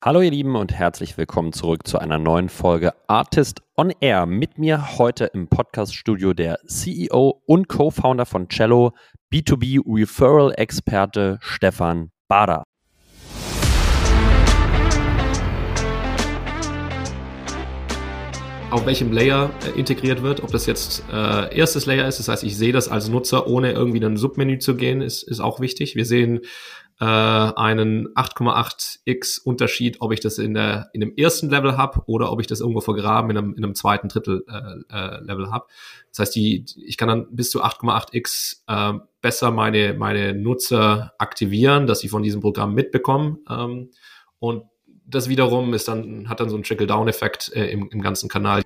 Hallo ihr Lieben und herzlich willkommen zurück zu einer neuen Folge Artist on Air. Mit mir heute im Podcast-Studio der CEO und Co-Founder von Cello, B2B Referral-Experte Stefan Bader. Auf welchem Layer integriert wird, ob das jetzt erstes Layer ist, das heißt, ich sehe das als Nutzer, ohne irgendwie in ein Submenü zu gehen, ist auch wichtig. Wir sehen einen 8,8x Unterschied, ob ich das in dem ersten Level habe oder ob ich das irgendwo vergraben in einem zweiten Drittel Level habe. Das heißt, ich kann dann bis zu 8,8x besser meine Nutzer aktivieren, dass sie von diesem Programm mitbekommen, und das wiederum hat dann so einen Trickle-Down-Effekt im ganzen Kanal.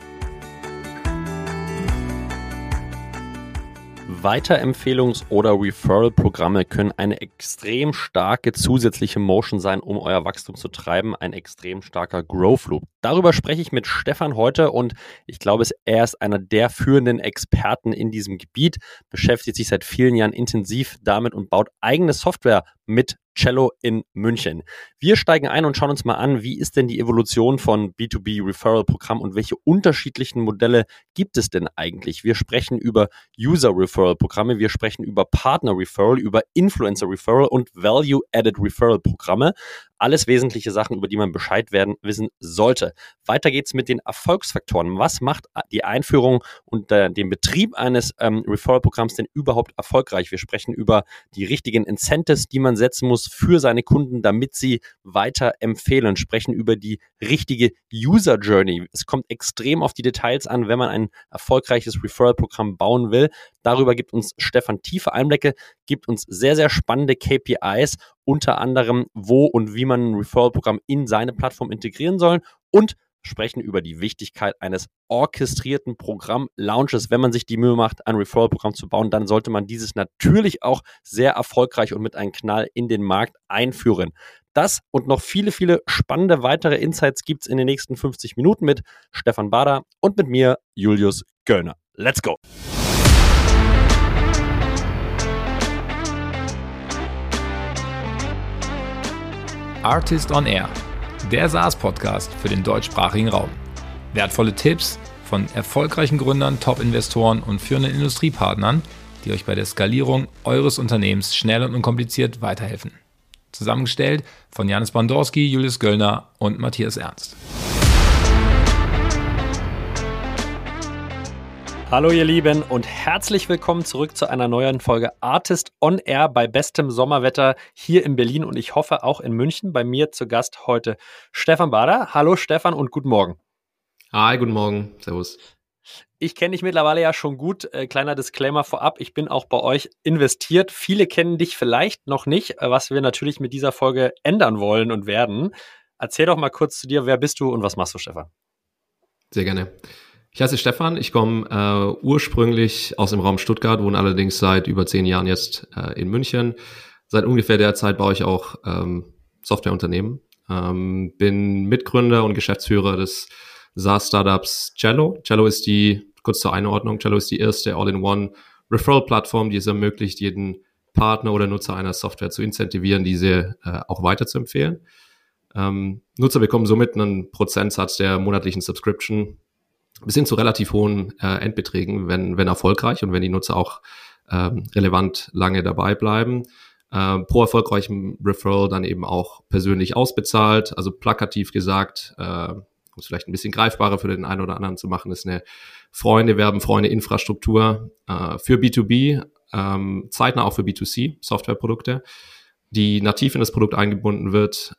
Weiterempfehlungs- oder Referral-Programme können eine extrem starke zusätzliche Motion sein, um euer Wachstum zu treiben. Ein extrem starker Growth-Loop. Darüber spreche ich mit Stefan heute und ich glaube, er ist einer der führenden Experten in diesem Gebiet, beschäftigt sich seit vielen Jahren intensiv damit und baut eigene Software mit Cello in München. Wir steigen ein und schauen uns mal an, wie ist denn die Evolution von B2B Referral Programm und welche unterschiedlichen Modelle gibt es denn eigentlich? Wir sprechen über User Referral Programme, wir sprechen über Partner Referral, über Influencer Referral und Value Added Referral Programme. Alles wesentliche Sachen, über die man Bescheid wissen sollte. Weiter geht's mit den Erfolgsfaktoren. Was macht die Einführung und den Betrieb eines Referral-Programms denn überhaupt erfolgreich? Wir sprechen über die richtigen Incentives, die man setzen muss für seine Kunden, damit sie weiter empfehlen. Sprechen über die richtige User Journey. Es kommt extrem auf die Details an, wenn man ein erfolgreiches Referral-Programm bauen will. Darüber gibt uns Stefan tiefe Einblicke, gibt uns sehr, sehr spannende KPIs, unter anderem, wo und wie man ein Referral-Programm in seine Plattform integrieren soll, und sprechen über die Wichtigkeit eines orchestrierten Programm-Launches. Wenn man sich die Mühe macht, ein Referral-Programm zu bauen, dann sollte man dieses natürlich auch sehr erfolgreich und mit einem Knall in den Markt einführen. Das und noch viele, viele spannende weitere Insights gibt es in den nächsten 50 Minuten mit Stefan Bader und mit mir, Julius Göllner. Let's go! Artist on Air, der SaaS-Podcast für den deutschsprachigen Raum. Wertvolle Tipps von erfolgreichen Gründern, Top-Investoren und führenden Industriepartnern, die euch bei der Skalierung eures Unternehmens schnell und unkompliziert weiterhelfen. Zusammengestellt von Janis Bandorski, Julius Göllner und Matthias Ernst. Hallo ihr Lieben und herzlich willkommen zurück zu einer neuen Folge Artist on Air bei bestem Sommerwetter hier in Berlin und ich hoffe auch in München. Bei mir zu Gast heute Stefan Bader. Hallo Stefan und guten Morgen. Hi, guten Morgen. Servus. Ich kenne dich mittlerweile ja schon gut. Kleiner Disclaimer vorab, ich bin auch bei euch investiert. Viele kennen dich vielleicht noch nicht, was wir natürlich mit dieser Folge ändern wollen und werden. Erzähl doch mal kurz zu dir, wer bist du und was machst du, Stefan? Sehr gerne. Ich heiße Stefan, ich komme ursprünglich aus dem Raum Stuttgart, wohne allerdings seit über 10 Jahren jetzt in München. Seit ungefähr der Zeit baue ich auch Softwareunternehmen. Bin Mitgründer und Geschäftsführer des SaaS-Startups Cello. Cello ist kurz zur Einordnung, Cello ist die erste All-in-One-Referral-Plattform, die es ermöglicht, jeden Partner oder Nutzer einer Software zu incentivieren, diese auch weiter zu empfehlen. Nutzer bekommen somit einen Prozentsatz der monatlichen Subscription bis hin zu relativ hohen Endbeträgen, wenn erfolgreich und wenn die Nutzer auch relevant lange dabei bleiben. Pro erfolgreichen Referral dann eben auch persönlich ausbezahlt. Also plakativ gesagt, um es vielleicht ein bisschen greifbarer für den einen oder anderen zu machen, ist eine Freunde-werben-Freunde-Infrastruktur für B2B, zeitnah auch für B2C, Softwareprodukte, die nativ in das Produkt eingebunden wird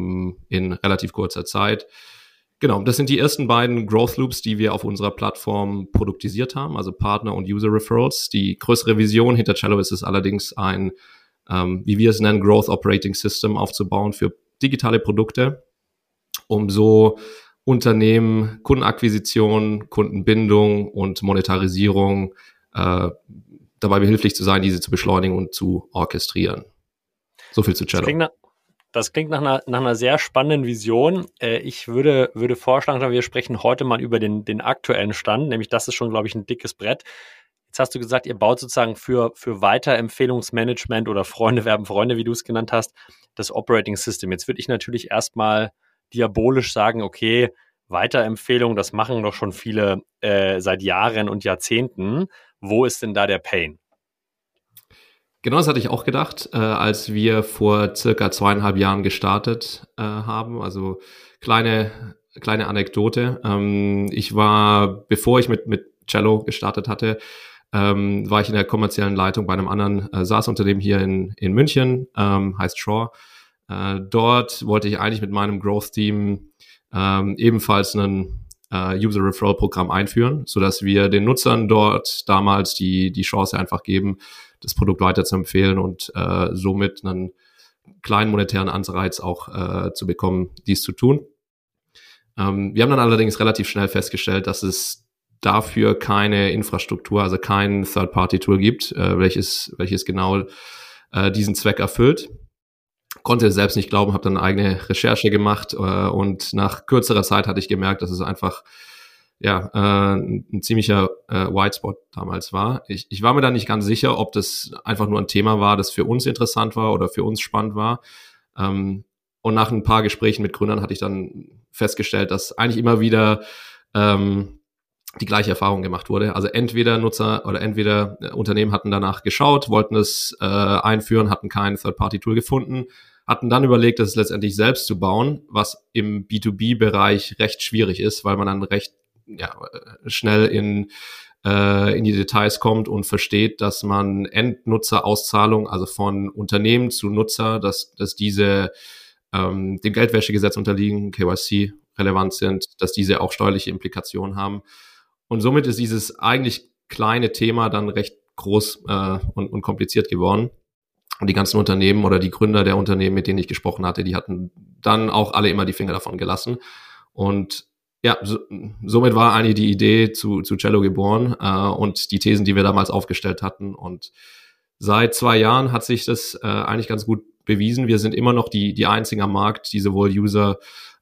in relativ kurzer Zeit. Genau, das sind die ersten beiden Growth Loops, die wir auf unserer Plattform produktisiert haben, also Partner und User Referrals. Die größere Vision hinter Cello ist es allerdings ein, wie wir es nennen, Growth Operating System aufzubauen für digitale Produkte, um so Unternehmen, Kundenakquisition, Kundenbindung und Monetarisierung dabei behilflich zu sein, diese zu beschleunigen und zu orchestrieren. So viel zu Cello. Das klingt nach einer sehr spannenden Vision. Ich würde vorschlagen, wir sprechen heute mal über den aktuellen Stand, nämlich das ist schon, glaube ich, ein dickes Brett. Jetzt hast du gesagt, ihr baut sozusagen für Weiterempfehlungsmanagement oder Freunde werben Freunde, wie du es genannt hast, das Operating System. Jetzt würde ich natürlich erstmal diabolisch sagen, okay, Weiterempfehlung, das machen doch schon viele seit Jahren und Jahrzehnten. Wo ist denn da der Pain? Genau, das hatte ich auch gedacht, als wir vor circa 2,5 Jahren gestartet haben. Also kleine Anekdote. Ich war, bevor ich mit Cello gestartet hatte, war ich in der kommerziellen Leitung bei einem anderen SaaS-Unternehmen hier in München, heißt Shaw. Dort wollte ich eigentlich mit meinem Growth-Team ebenfalls ein User-Referral-Programm einführen, sodass wir den Nutzern dort damals die Chance einfach geben, das Produkt weiter zu empfehlen und somit einen kleinen monetären Anreiz auch zu bekommen, dies zu tun. Wir haben dann allerdings relativ schnell festgestellt, dass es dafür keine Infrastruktur, also kein Third-Party-Tool gibt, welches genau diesen Zweck erfüllt. Konnte es selbst nicht glauben, habe dann eine eigene Recherche gemacht und nach kürzerer Zeit hatte ich gemerkt, dass es einfach ein ziemlicher White Spot damals war. Ich war mir da nicht ganz sicher, ob das einfach nur ein Thema war, das für uns interessant war oder für uns spannend war. Und nach ein paar Gesprächen mit Gründern hatte ich dann festgestellt, dass eigentlich immer wieder die gleiche Erfahrung gemacht wurde. Also entweder Nutzer oder entweder Unternehmen hatten danach geschaut, wollten es einführen, hatten kein Third-Party-Tool gefunden, hatten dann überlegt, es letztendlich selbst zu bauen, was im B2B-Bereich recht schwierig ist, weil man dann recht schnell in die Details kommt und versteht, dass man Endnutzerauszahlung, also von Unternehmen zu Nutzer, dass diese dem Geldwäschegesetz unterliegen, KYC relevant sind, dass diese auch steuerliche Implikationen haben. Und somit ist dieses eigentlich kleine Thema dann recht groß und kompliziert geworden. Und die ganzen Unternehmen oder die Gründer der Unternehmen, mit denen ich gesprochen hatte, die hatten dann auch alle immer die Finger davon gelassen. Und ja, somit war eigentlich die Idee zu Cello geboren und die Thesen, die wir damals aufgestellt hatten. Und seit 2 Jahren hat sich das eigentlich ganz gut bewiesen. Wir sind immer noch die einzigen am Markt, die sowohl User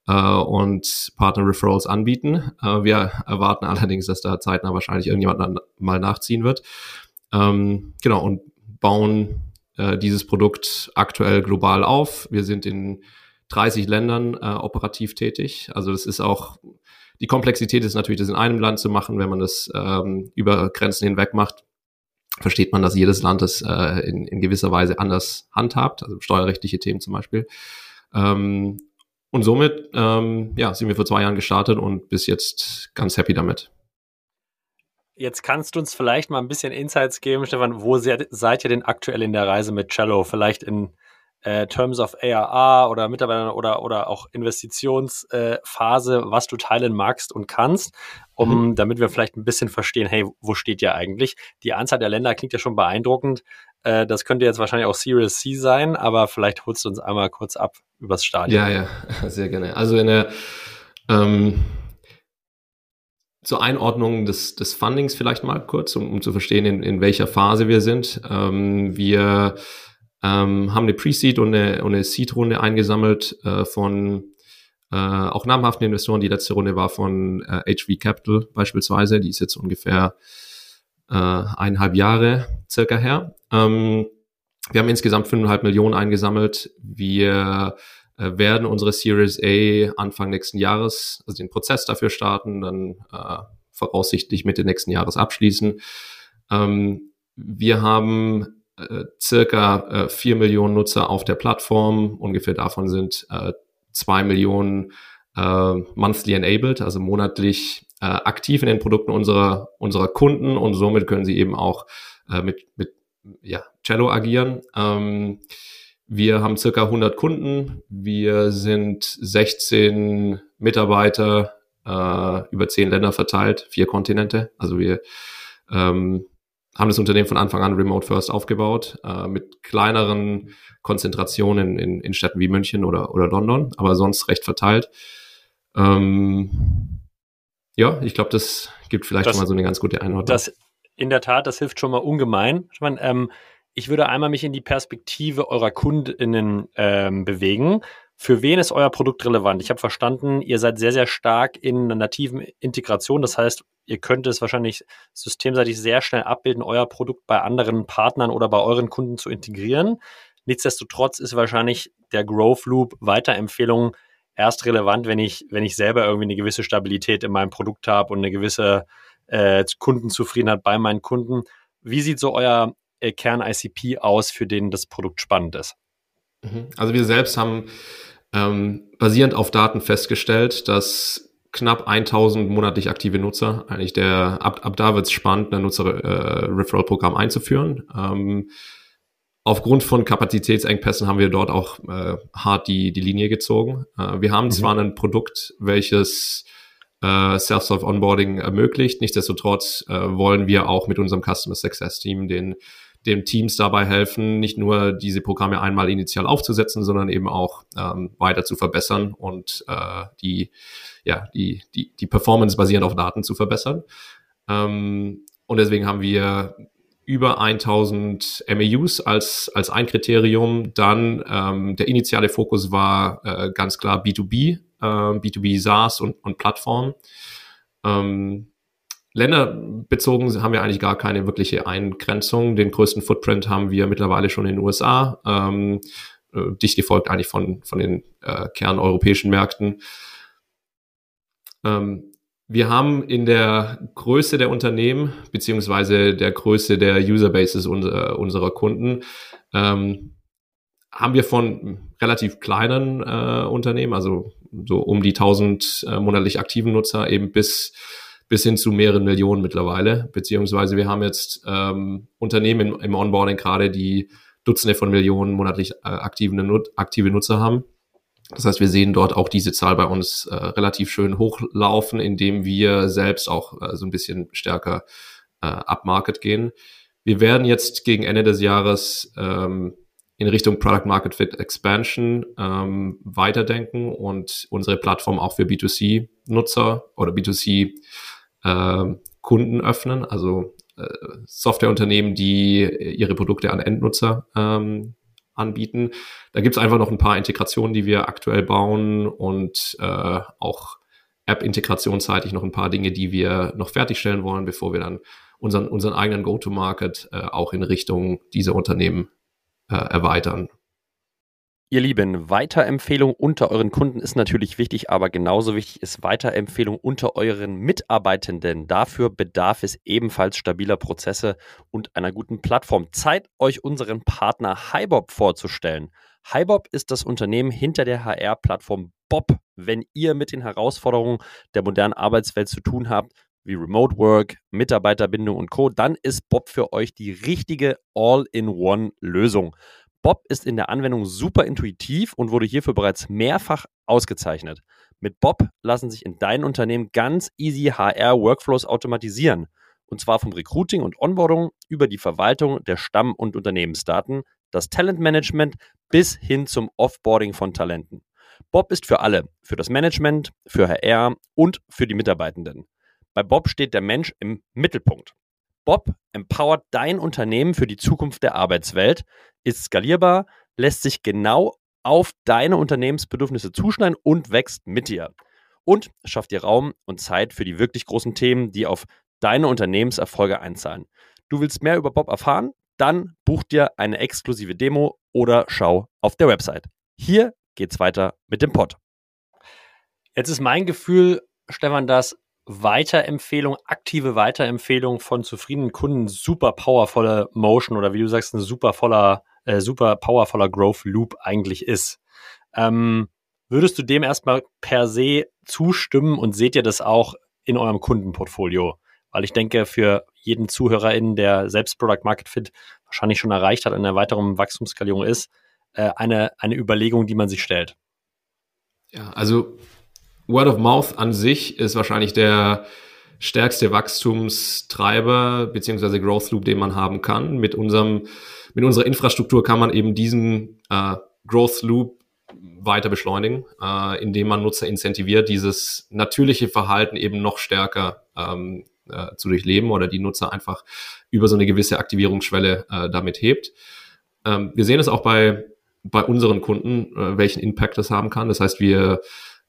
und Partner-Referrals anbieten. Wir erwarten allerdings, dass da zeitnah wahrscheinlich irgendjemand dann mal nachziehen wird. Genau, und bauen dieses Produkt aktuell global auf. Wir sind in 30 Ländern operativ tätig. Also das ist auch, die Komplexität ist natürlich, das in einem Land zu machen. Wenn man das über Grenzen hinweg macht, versteht man, dass jedes Land das in gewisser Weise anders handhabt, also steuerrechtliche Themen zum Beispiel. Und somit sind wir vor 2 Jahren gestartet und bis jetzt ganz happy damit. Jetzt kannst du uns vielleicht mal ein bisschen Insights geben, Stefan. Wo seid ihr denn aktuell in der Reise mit Cello? Vielleicht in Terms of ARR oder Mitarbeitern oder auch Investitionsphase, was du teilen magst und kannst, damit wir vielleicht ein bisschen verstehen, hey, wo steht ihr eigentlich? Die Anzahl der Länder klingt ja schon beeindruckend. Das könnte jetzt wahrscheinlich auch Series C sein, aber vielleicht holst du uns einmal kurz ab übers Stadion. Ja, sehr gerne. Also zur Einordnung des Fundings vielleicht mal kurz, um zu verstehen, in welcher Phase wir sind. Wir haben eine Pre-Seed und eine Seed-Runde eingesammelt von auch namhaften Investoren. Die letzte Runde war von HV Capital beispielsweise. Die ist jetzt ungefähr 1,5 Jahre circa her. Wir haben insgesamt 5,5 Millionen eingesammelt. Wir werden unsere Series A Anfang nächsten Jahres, also den Prozess dafür starten, dann voraussichtlich Mitte nächsten Jahres abschließen. Wir haben circa 4 Millionen Nutzer auf der Plattform. Ungefähr davon sind 2 Millionen monthly enabled, also monatlich aktiv in den Produkten unserer Kunden, und somit können sie eben auch mit Cello agieren. Wir haben circa 100 Kunden. Wir sind 16 Mitarbeiter über 10 Länder verteilt, 4 Kontinente. Also wir haben das Unternehmen von Anfang an Remote First aufgebaut, mit kleineren Konzentrationen in Städten wie München oder London, aber sonst recht verteilt. Ich glaube, das gibt vielleicht schon mal so eine ganz gute Einordnung. In der Tat, das hilft schon mal ungemein. Ich würde einmal mich in die Perspektive eurer KundInnen bewegen. Für wen ist euer Produkt relevant? Ich habe verstanden, ihr seid sehr, sehr stark in einer nativen Integration. Das heißt, ihr könnt es wahrscheinlich systemseitig sehr schnell abbilden, euer Produkt bei anderen Partnern oder bei euren Kunden zu integrieren. Nichtsdestotrotz ist wahrscheinlich der Growth Loop Weiterempfehlung erst relevant, wenn ich selber irgendwie eine gewisse Stabilität in meinem Produkt habe und eine gewisse Kundenzufriedenheit bei meinen Kunden. Wie sieht so euer Kern-ICP aus, für den das Produkt spannend ist? Also wir selbst haben basierend auf Daten festgestellt, dass knapp 1000 monatlich aktive Nutzer, eigentlich ab da wird es spannend, ein Nutzer-Referral-Programm einzuführen. Aufgrund von Kapazitätsengpässen haben wir dort auch hart die Linie gezogen. Wir haben zwar ein Produkt, welches Self-Onboarding ermöglicht, nichtsdestotrotz wollen wir auch mit unserem Customer Success Team den Teams dabei helfen, nicht nur diese Programme einmal initial aufzusetzen, sondern eben auch weiter zu verbessern und die Performance basierend auf Daten zu verbessern. Und deswegen haben wir über 1000 MAUs als ein Kriterium. Dann der initiale Fokus war ganz klar B2B, B2B SaaS und Plattform. Länderbezogen haben wir eigentlich gar keine wirkliche Eingrenzung. Den größten Footprint haben wir mittlerweile schon in den USA, dicht gefolgt eigentlich von den kerneuropäischen Märkten. Wir haben in der Größe der Unternehmen beziehungsweise der Größe der Userbases unserer Kunden haben wir von relativ kleinen Unternehmen, also so um die 1000 monatlich aktiven Nutzer eben bis hin zu mehreren Millionen mittlerweile, beziehungsweise wir haben jetzt Unternehmen im Onboarding gerade, die Dutzende von Millionen monatlich aktive Nutzer haben. Das heißt, wir sehen dort auch diese Zahl bei uns relativ schön hochlaufen, indem wir selbst auch so ein bisschen stärker upmarket gehen. Wir werden jetzt gegen Ende des Jahres in Richtung Product Market Fit Expansion weiterdenken und unsere Plattform auch für B2C-Nutzer oder B2C-Kunden öffnen, also Softwareunternehmen, die ihre Produkte an Endnutzer anbieten. Da gibt es einfach noch ein paar Integrationen, die wir aktuell bauen und auch App-integrationsseitig noch ein paar Dinge, die wir noch fertigstellen wollen, bevor wir dann unseren eigenen Go-to-Market auch in Richtung dieser Unternehmen erweitern. Ihr Lieben, Weiterempfehlung unter euren Kunden ist natürlich wichtig, aber genauso wichtig ist Weiterempfehlung unter euren Mitarbeitenden. Dafür bedarf es ebenfalls stabiler Prozesse und einer guten Plattform. Zeit, euch unseren Partner HiBob vorzustellen. HiBob ist das Unternehmen hinter der HR-Plattform Bob. Wenn ihr mit den Herausforderungen der modernen Arbeitswelt zu tun habt, wie Remote Work, Mitarbeiterbindung und Co., dann ist Bob für euch die richtige All-in-One-Lösung. Bob ist in der Anwendung super intuitiv und wurde hierfür bereits mehrfach ausgezeichnet. Mit Bob lassen sich in deinem Unternehmen ganz easy HR-Workflows automatisieren. Und zwar vom Recruiting und Onboarding über die Verwaltung der Stamm- und Unternehmensdaten, das Talentmanagement bis hin zum Offboarding von Talenten. Bob ist für alle, für das Management, für HR und für die Mitarbeitenden. Bei Bob steht der Mensch im Mittelpunkt. Bob empowert dein Unternehmen für die Zukunft der Arbeitswelt, ist skalierbar, lässt sich genau auf deine Unternehmensbedürfnisse zuschneiden und wächst mit dir. Und schafft dir Raum und Zeit für die wirklich großen Themen, die auf deine Unternehmenserfolge einzahlen. Du willst mehr über Bob erfahren? Dann buch dir eine exklusive Demo oder schau auf der Website. Hier geht's weiter mit dem Pod. Jetzt ist mein Gefühl, Stefan, dass aktive Weiterempfehlung von zufriedenen Kunden super powervolle Motion oder wie du sagst, ein super powervoller Growth Loop eigentlich ist. Würdest du dem erstmal per se zustimmen und seht ihr das auch in eurem Kundenportfolio? Weil ich denke, für jeden ZuhörerInnen, der selbst Product Market Fit wahrscheinlich schon erreicht hat, in der weiteren Wachstumsskalierung ist, eine Überlegung, die man sich stellt. Ja, also Word of Mouth an sich ist wahrscheinlich der stärkste Wachstumstreiber beziehungsweise Growth Loop, den man haben kann. Mit unserer Infrastruktur kann man eben diesen Growth Loop weiter beschleunigen, indem man Nutzer incentiviert, dieses natürliche Verhalten eben noch stärker zu durchleben oder die Nutzer einfach über so eine gewisse Aktivierungsschwelle damit hebt. Wir sehen es auch bei bei unseren Kunden, welchen Impact das haben kann. Das heißt, wir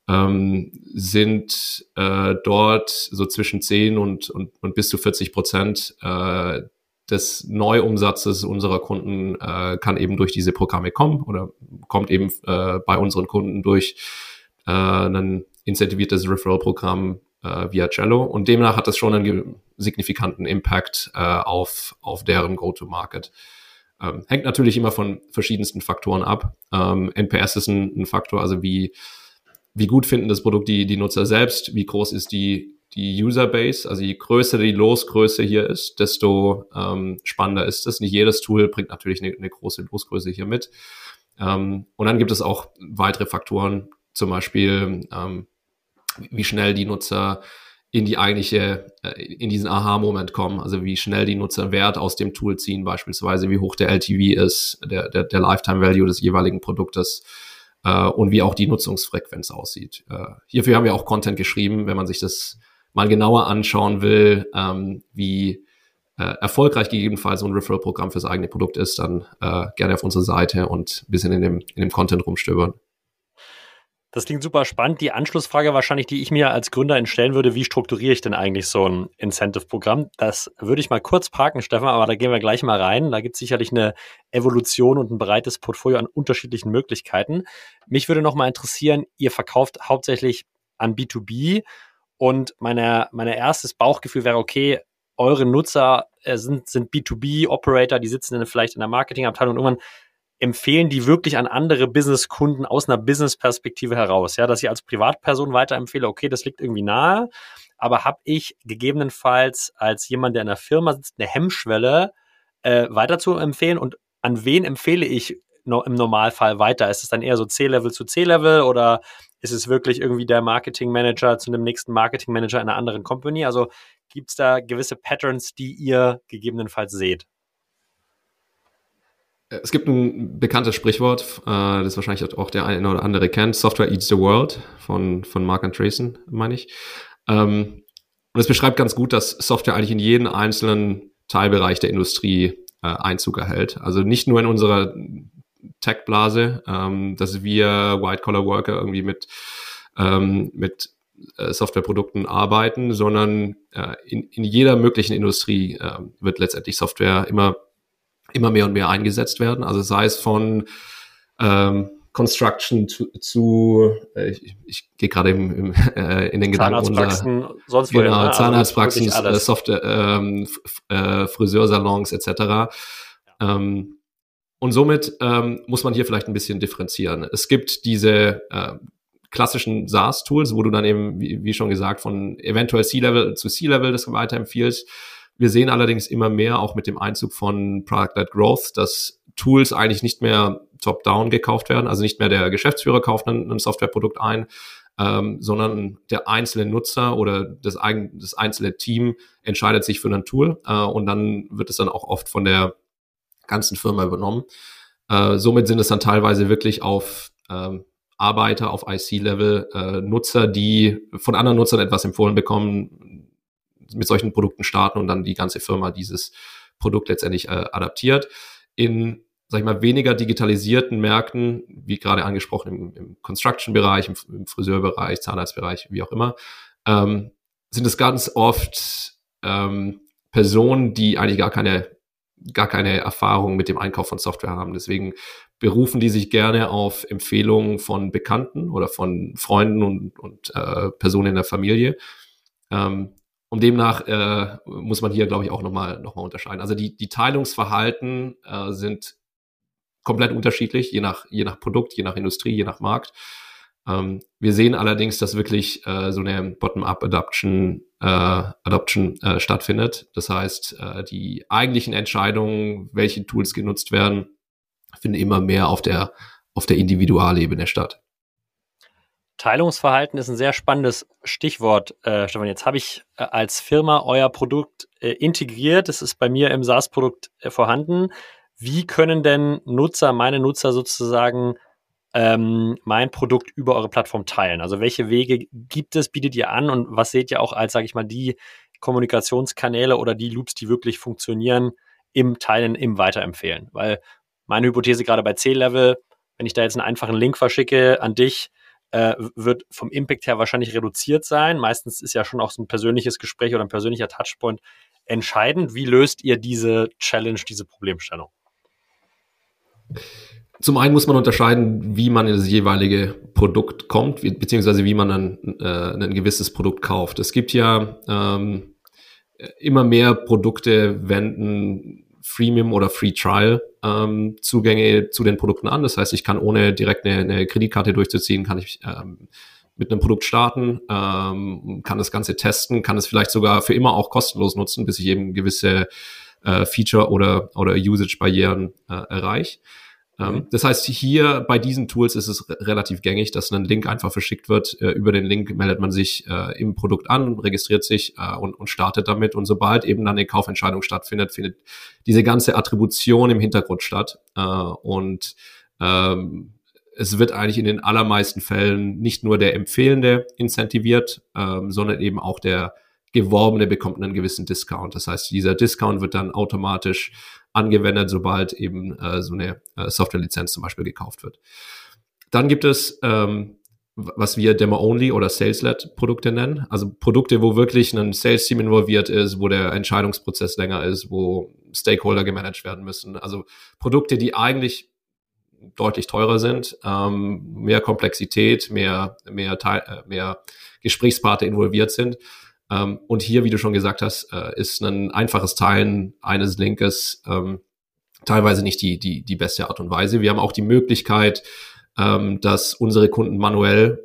sind dort so zwischen 10 und bis zu 40% des Neuumsatzes unserer Kunden kann eben durch diese Programme kommen oder kommt eben bei unseren Kunden durch ein incentiviertes Referral-Programm via Cello. Und demnach hat das schon einen signifikanten Impact auf deren Go-to-Market. Hängt natürlich immer von verschiedensten Faktoren ab. NPS ist ein Faktor, also wie gut finden das Produkt die Nutzer selbst, wie groß ist die User-Base, also je größer die Losgröße hier ist, desto spannender ist es. Nicht jedes Tool bringt natürlich eine große Losgröße hier mit. Und dann gibt es auch weitere Faktoren, zum Beispiel wie schnell die Nutzer in diesen Aha-Moment kommen, also wie schnell die Nutzer Wert aus dem Tool ziehen, beispielsweise wie hoch der LTV ist, der Lifetime Value des jeweiligen Produktes und wie auch die Nutzungsfrequenz aussieht. Hierfür haben wir auch Content geschrieben, wenn man sich das mal genauer anschauen will, wie erfolgreich gegebenenfalls so ein Referral-Programm fürs eigene Produkt ist, dann gerne auf unsere Seite und ein bisschen in dem Content rumstöbern. Das klingt super spannend. Die Anschlussfrage wahrscheinlich, die ich mir als Gründer stellen würde, wie strukturiere ich denn eigentlich so ein Incentive-Programm? Das würde ich mal kurz parken, Stefan, aber da gehen wir gleich mal rein. Da gibt es sicherlich eine Evolution und ein breites Portfolio an unterschiedlichen Möglichkeiten. Mich würde noch mal interessieren, ihr verkauft hauptsächlich an B2B und mein erstes Bauchgefühl wäre, okay, eure Nutzer sind B2B-Operator, die sitzen vielleicht in der Marketingabteilung und irgendwann empfehlen die wirklich an andere Businesskunden aus einer Business-Perspektive heraus, ja, dass ich als Privatperson weiterempfehle, okay, das liegt irgendwie nahe, aber habe ich gegebenenfalls als jemand, der in einer Firma sitzt, eine Hemmschwelle weiter zu empfehlen und an wen empfehle ich im Normalfall weiter? Ist es dann eher so C-Level zu C-Level oder ist es wirklich irgendwie der Marketing-Manager zu einem nächsten Marketing-Manager in einer anderen Company? Also gibt es da gewisse Patterns, die ihr gegebenenfalls seht? Es gibt ein bekanntes Sprichwort, das wahrscheinlich auch der eine oder andere kennt, Software eats the world, von Mark Andreessen, meine ich. Und es beschreibt ganz gut, dass Software eigentlich in jeden einzelnen Teilbereich der Industrie Einzug erhält. Also nicht nur in unserer Tech-Blase, dass wir White-Collar-Worker irgendwie mit Softwareprodukten arbeiten, sondern in jeder möglichen Industrie wird letztendlich Software immer mehr und mehr eingesetzt werden. Also sei es von Construction zu ich gehe gerade in den Gedanken sonst wohin, genau, ne? Zahnarztpraxen, Also Software, Friseursalons etc. Ja. Und somit muss man hier vielleicht ein bisschen differenzieren. Es gibt diese klassischen SaaS-Tools, wo du dann eben, wie schon gesagt, von eventuell C-Level zu C-Level das weiterempfiehlst. Wir sehen allerdings immer mehr, auch mit dem Einzug von Product-Led Growth, dass Tools eigentlich nicht mehr top-down gekauft werden, also nicht mehr der Geschäftsführer kauft ein Softwareprodukt ein, sondern der einzelne Nutzer oder das einzelne Team entscheidet sich für ein Tool und dann wird es dann auch oft von der ganzen Firma übernommen. Somit sind es dann teilweise wirklich auf Arbeiter, auf IC-Level, Nutzer, die von anderen Nutzern etwas empfohlen bekommen, mit solchen Produkten starten und dann die ganze Firma dieses Produkt letztendlich adaptiert. In, sag ich mal, weniger digitalisierten Märkten, wie gerade angesprochen im Construction-Bereich, im Friseurbereich, Zahnarztbereich, wie auch immer, sind es ganz oft Personen, die eigentlich gar keine Erfahrung mit dem Einkauf von Software haben. Deswegen berufen die sich gerne auf Empfehlungen von Bekannten oder von Freunden und Personen in der Familie. Und demnach muss man hier, glaube ich, auch noch mal unterscheiden. Also die Teilungsverhalten sind komplett unterschiedlich, je nach Produkt, je nach Industrie, je nach Markt. Wir sehen allerdings, dass wirklich so eine Bottom-up-Adoption stattfindet. Das heißt, die eigentlichen Entscheidungen, welche Tools genutzt werden, finden immer mehr auf der Individualebene statt. Teilungsverhalten ist ein sehr spannendes Stichwort, Stefan. Jetzt habe ich als Firma euer Produkt integriert. Das ist bei mir im SaaS-Produkt vorhanden. Wie können denn meine Nutzer sozusagen mein Produkt über eure Plattform teilen? Also welche Wege bietet ihr an und was seht ihr auch als, sage ich mal, die Kommunikationskanäle oder die Loops, die wirklich funktionieren im Teilen, im Weiterempfehlen? Weil meine Hypothese gerade bei C-Level, wenn ich da jetzt einen einfachen Link verschicke an dich, wird vom Impact her wahrscheinlich reduziert sein. Meistens ist ja schon auch so ein persönliches Gespräch oder ein persönlicher Touchpoint entscheidend. Wie löst ihr diese Challenge, diese Problemstellung? Zum einen muss man unterscheiden, wie man in das jeweilige Produkt kommt, beziehungsweise wie man dann ein gewisses Produkt kauft. Es gibt ja immer mehr Produkte wenden Freemium oder Free Trial Zugänge zu den Produkten an. Das heißt, ich kann ohne direkt eine Kreditkarte durchzuziehen, kann ich mit einem Produkt starten, kann das Ganze testen, kann es vielleicht sogar für immer auch kostenlos nutzen, bis ich eben gewisse Feature- oder Usage-Barrieren erreiche. Das heißt, hier bei diesen Tools ist es relativ gängig, dass ein Link einfach verschickt wird. Über den Link meldet man sich im Produkt an, registriert sich und startet damit. Und sobald eben dann eine Kaufentscheidung stattfindet, findet diese ganze Attribution im Hintergrund statt. Es wird eigentlich in den allermeisten Fällen nicht nur der Empfehlende incentiviert, sondern eben auch der Geworbene bekommt einen gewissen Discount. Das heißt, dieser Discount wird dann automatisch angewendet, sobald eben so eine Softwarelizenz zum Beispiel gekauft wird. Dann gibt es, was wir Demo-Only oder Sales-Led-Produkte nennen. Also Produkte, wo wirklich ein Sales-Team involviert ist, wo der Entscheidungsprozess länger ist, wo Stakeholder gemanagt werden müssen. Also Produkte, die eigentlich deutlich teurer sind, mehr Komplexität, mehr Gesprächspartner involviert sind. Und hier, wie du schon gesagt hast, ist ein einfaches Teilen eines Linkes teilweise nicht die beste Art und Weise. Wir haben auch die Möglichkeit, dass unsere Kunden manuell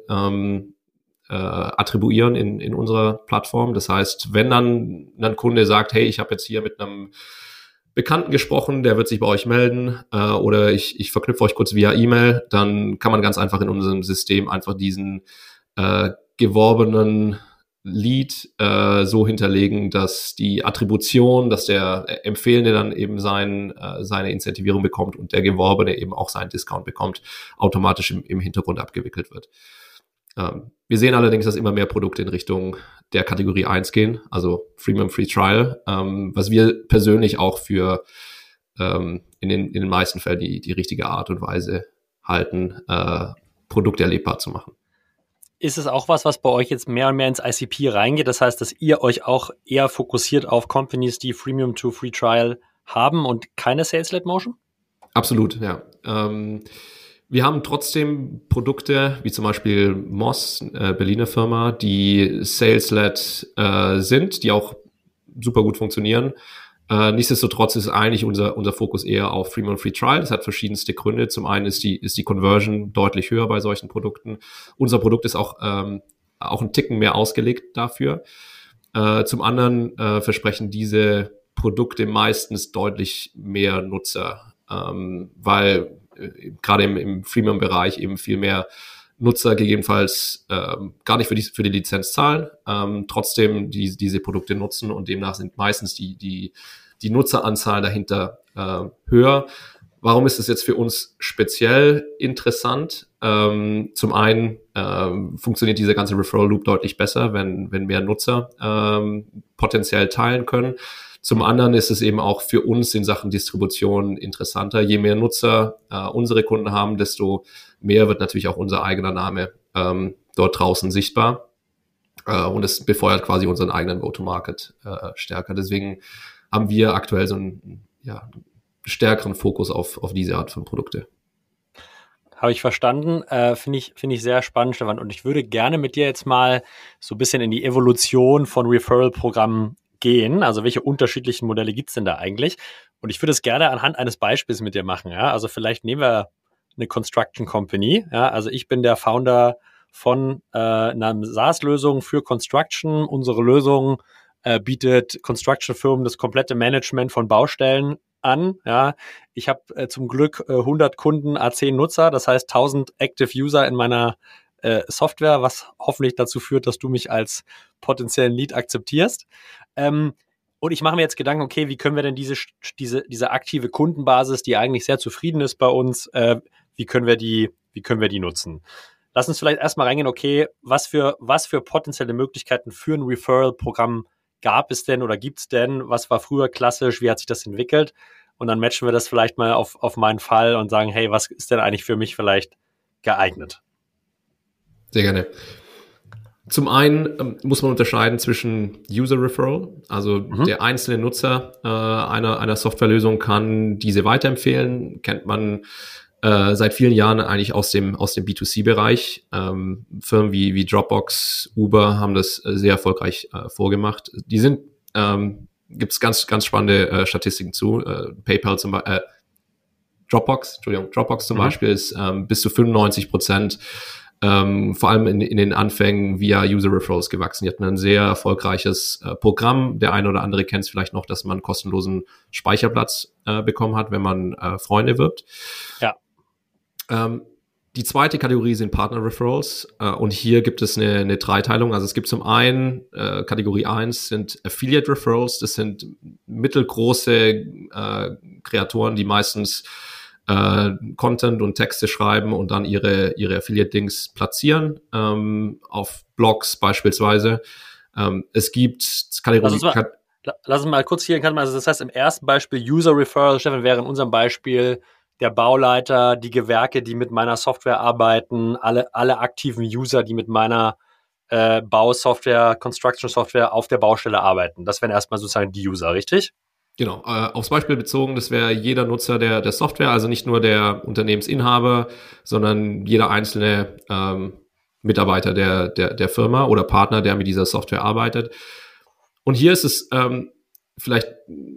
attribuieren in unserer Plattform. Das heißt, wenn dann ein Kunde sagt, hey, ich habe jetzt hier mit einem Bekannten gesprochen, der wird sich bei euch melden oder ich verknüpfe euch kurz via E-Mail, dann kann man ganz einfach in unserem System einfach diesen geworbenen Lead so hinterlegen, dass die Attribution, dass der Empfehlende dann eben seine Incentivierung bekommt und der Geworbene eben auch seinen Discount bekommt, automatisch im Hintergrund abgewickelt wird. Wir sehen allerdings, dass immer mehr Produkte in Richtung der Kategorie 1 gehen, also Freemium Free Trial, was wir persönlich auch für in den meisten Fällen die richtige Art und Weise halten, Produkte erlebbar zu machen. Ist es auch was bei euch jetzt mehr und mehr ins ICP reingeht? Das heißt, dass ihr euch auch eher fokussiert auf Companies, die Freemium to Free Trial haben und keine Sales-Led Motion? Absolut, ja. Wir haben trotzdem Produkte, wie zum Beispiel Moss, Berliner Firma, die Sales-Led sind, die auch super gut funktionieren. Nichtsdestotrotz ist eigentlich unser Fokus eher auf Freemium Free Trial. Das hat verschiedenste Gründe. Zum einen ist die Conversion deutlich höher bei solchen Produkten. Unser Produkt ist auch ein Ticken mehr ausgelegt dafür. Zum anderen versprechen diese Produkte meistens deutlich mehr Nutzer, weil gerade im Freemium-Bereich eben viel mehr Nutzer gegebenenfalls gar nicht für die Lizenz zahlen, trotzdem diese Produkte nutzen und demnach sind meistens die Nutzeranzahl dahinter höher. Warum ist es jetzt für uns speziell interessant? Zum einen funktioniert dieser ganze Referral Loop deutlich besser, wenn mehr Nutzer potenziell teilen können. Zum anderen ist es eben auch für uns in Sachen Distribution interessanter. Je mehr Nutzer unsere Kunden haben, desto mehr wird natürlich auch unser eigener Name dort draußen sichtbar. Und es befeuert quasi unseren eigenen Go-to-Market stärker. Deswegen haben wir aktuell so einen stärkeren Fokus auf diese Art von Produkte. Habe ich verstanden. Finde ich sehr spannend, Stefan. Und ich würde gerne mit dir jetzt mal so ein bisschen in die Evolution von Referral-Programmen gehen. Also welche unterschiedlichen Modelle gibt es denn da eigentlich? Und ich würde es gerne anhand eines Beispiels mit dir machen. Ja? Also vielleicht nehmen wir eine Construction Company. Ja? Also ich bin der Founder von einer SaaS-Lösung für Construction. Unsere Lösung bietet Construction-Firmen das komplette Management von Baustellen an. Ja, ich habe zum Glück 100 Kunden, 10 Nutzer, das heißt 1000 Active User in meiner Software, was hoffentlich dazu führt, dass du mich als potenziellen Lead akzeptierst. Und ich mache mir jetzt Gedanken, okay, wie können wir denn diese aktive Kundenbasis, die eigentlich sehr zufrieden ist bei uns, wie können wir die nutzen? Lass uns vielleicht erstmal reingehen, okay, was für potenzielle Möglichkeiten für ein Referral-Programm gab es denn oder gibt es denn? Was war früher klassisch? Wie hat sich das entwickelt? und dann matchen wir das vielleicht mal auf meinen Fall und sagen, hey, was ist denn eigentlich für mich vielleicht geeignet? Sehr gerne. Zum einen muss man unterscheiden zwischen User Referral, also der einzelne Nutzer einer Softwarelösung kann diese weiterempfehlen, kennt man seit vielen Jahren eigentlich aus dem B2C-Bereich. Firmen wie Dropbox, Uber haben das sehr erfolgreich vorgemacht. Die sind, gibt's ganz spannende Statistiken zu. PayPal zum Beispiel, Dropbox zum Beispiel ist bis zu 95% vor allem in den Anfängen via User Referrals gewachsen. Die hatten ein sehr erfolgreiches Programm. Der eine oder andere kennt es vielleicht noch, dass man kostenlosen Speicherplatz bekommen hat, wenn man Freunde wirbt. Ja. Die zweite Kategorie sind Partner Referrals und hier gibt es eine Dreiteilung. Also es gibt zum einen Kategorie 1 sind Affiliate Referrals. Das sind mittelgroße Kreatoren, die meistens Content und Texte schreiben und dann ihre Affiliate-Links platzieren, auf Blogs beispielsweise. Es gibt Kategorien. Lass uns mal kurz hier, also das heißt im ersten Beispiel User Referral, Stefan, wäre in unserem Beispiel der Bauleiter, die Gewerke, die mit meiner Software arbeiten, alle aktiven User, die mit meiner Bausoftware, Construction Software auf der Baustelle arbeiten. Das wären erstmal sozusagen die User, richtig? Genau, aufs Beispiel bezogen, das wäre jeder Nutzer der Software, also nicht nur der Unternehmensinhaber, sondern jeder einzelne Mitarbeiter der Firma oder Partner, der mit dieser Software arbeitet. Und hier ist es vielleicht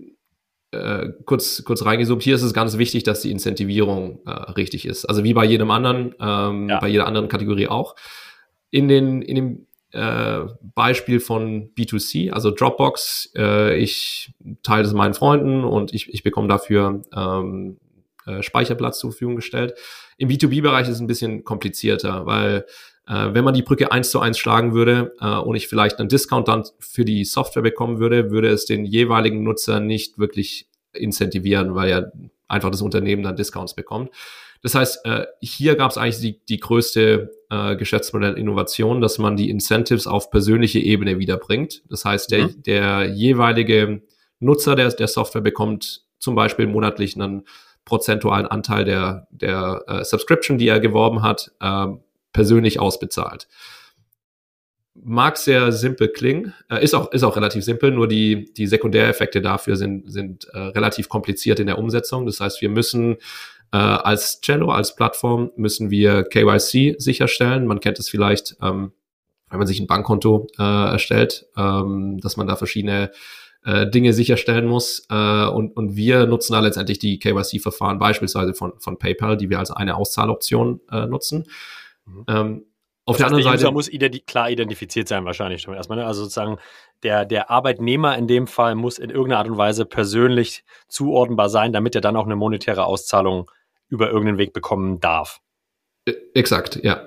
kurz reingezoomt, hier ist es ganz wichtig, dass die Incentivierung richtig ist. Also wie bei jedem anderen, bei jeder anderen Kategorie auch. In dem Beispiel von B2C, also Dropbox, ich teile es meinen Freunden und ich bekomme dafür Speicherplatz zur Verfügung gestellt. Im B2B-Bereich ist es ein bisschen komplizierter, weil wenn man die Brücke 1:1 schlagen würde und ich vielleicht einen Discount dann für die Software bekommen würde es den jeweiligen Nutzer nicht wirklich incentivieren, weil ja einfach das Unternehmen dann Discounts bekommt. Das heißt, hier gab es eigentlich die größte Geschäftsmodellinnovation, dass man die Incentives auf persönliche Ebene wiederbringt. Das heißt, der jeweilige Nutzer der Software bekommt zum Beispiel monatlich einen prozentualen Anteil der Subscription, die er geworben hat, persönlich ausbezahlt. Mag sehr simpel klingen, ist auch relativ simpel, nur die Sekundäreffekte dafür sind relativ kompliziert in der Umsetzung. Das heißt, wir müssen als Cello, als Plattform müssen wir KYC sicherstellen. Man kennt es vielleicht, wenn man sich ein Bankkonto erstellt, dass man da verschiedene Dinge sicherstellen muss. Und wir nutzen da letztendlich die KYC-Verfahren beispielsweise von PayPal, die wir als eine Auszahloption nutzen. Auf der anderen Seite User muss klar identifiziert sein wahrscheinlich schon erstmal. Ne? Also sozusagen der Arbeitnehmer in dem Fall muss in irgendeiner Art und Weise persönlich zuordnenbar sein, damit er dann auch eine monetäre Auszahlung über irgendeinen Weg bekommen darf. Exakt, ja.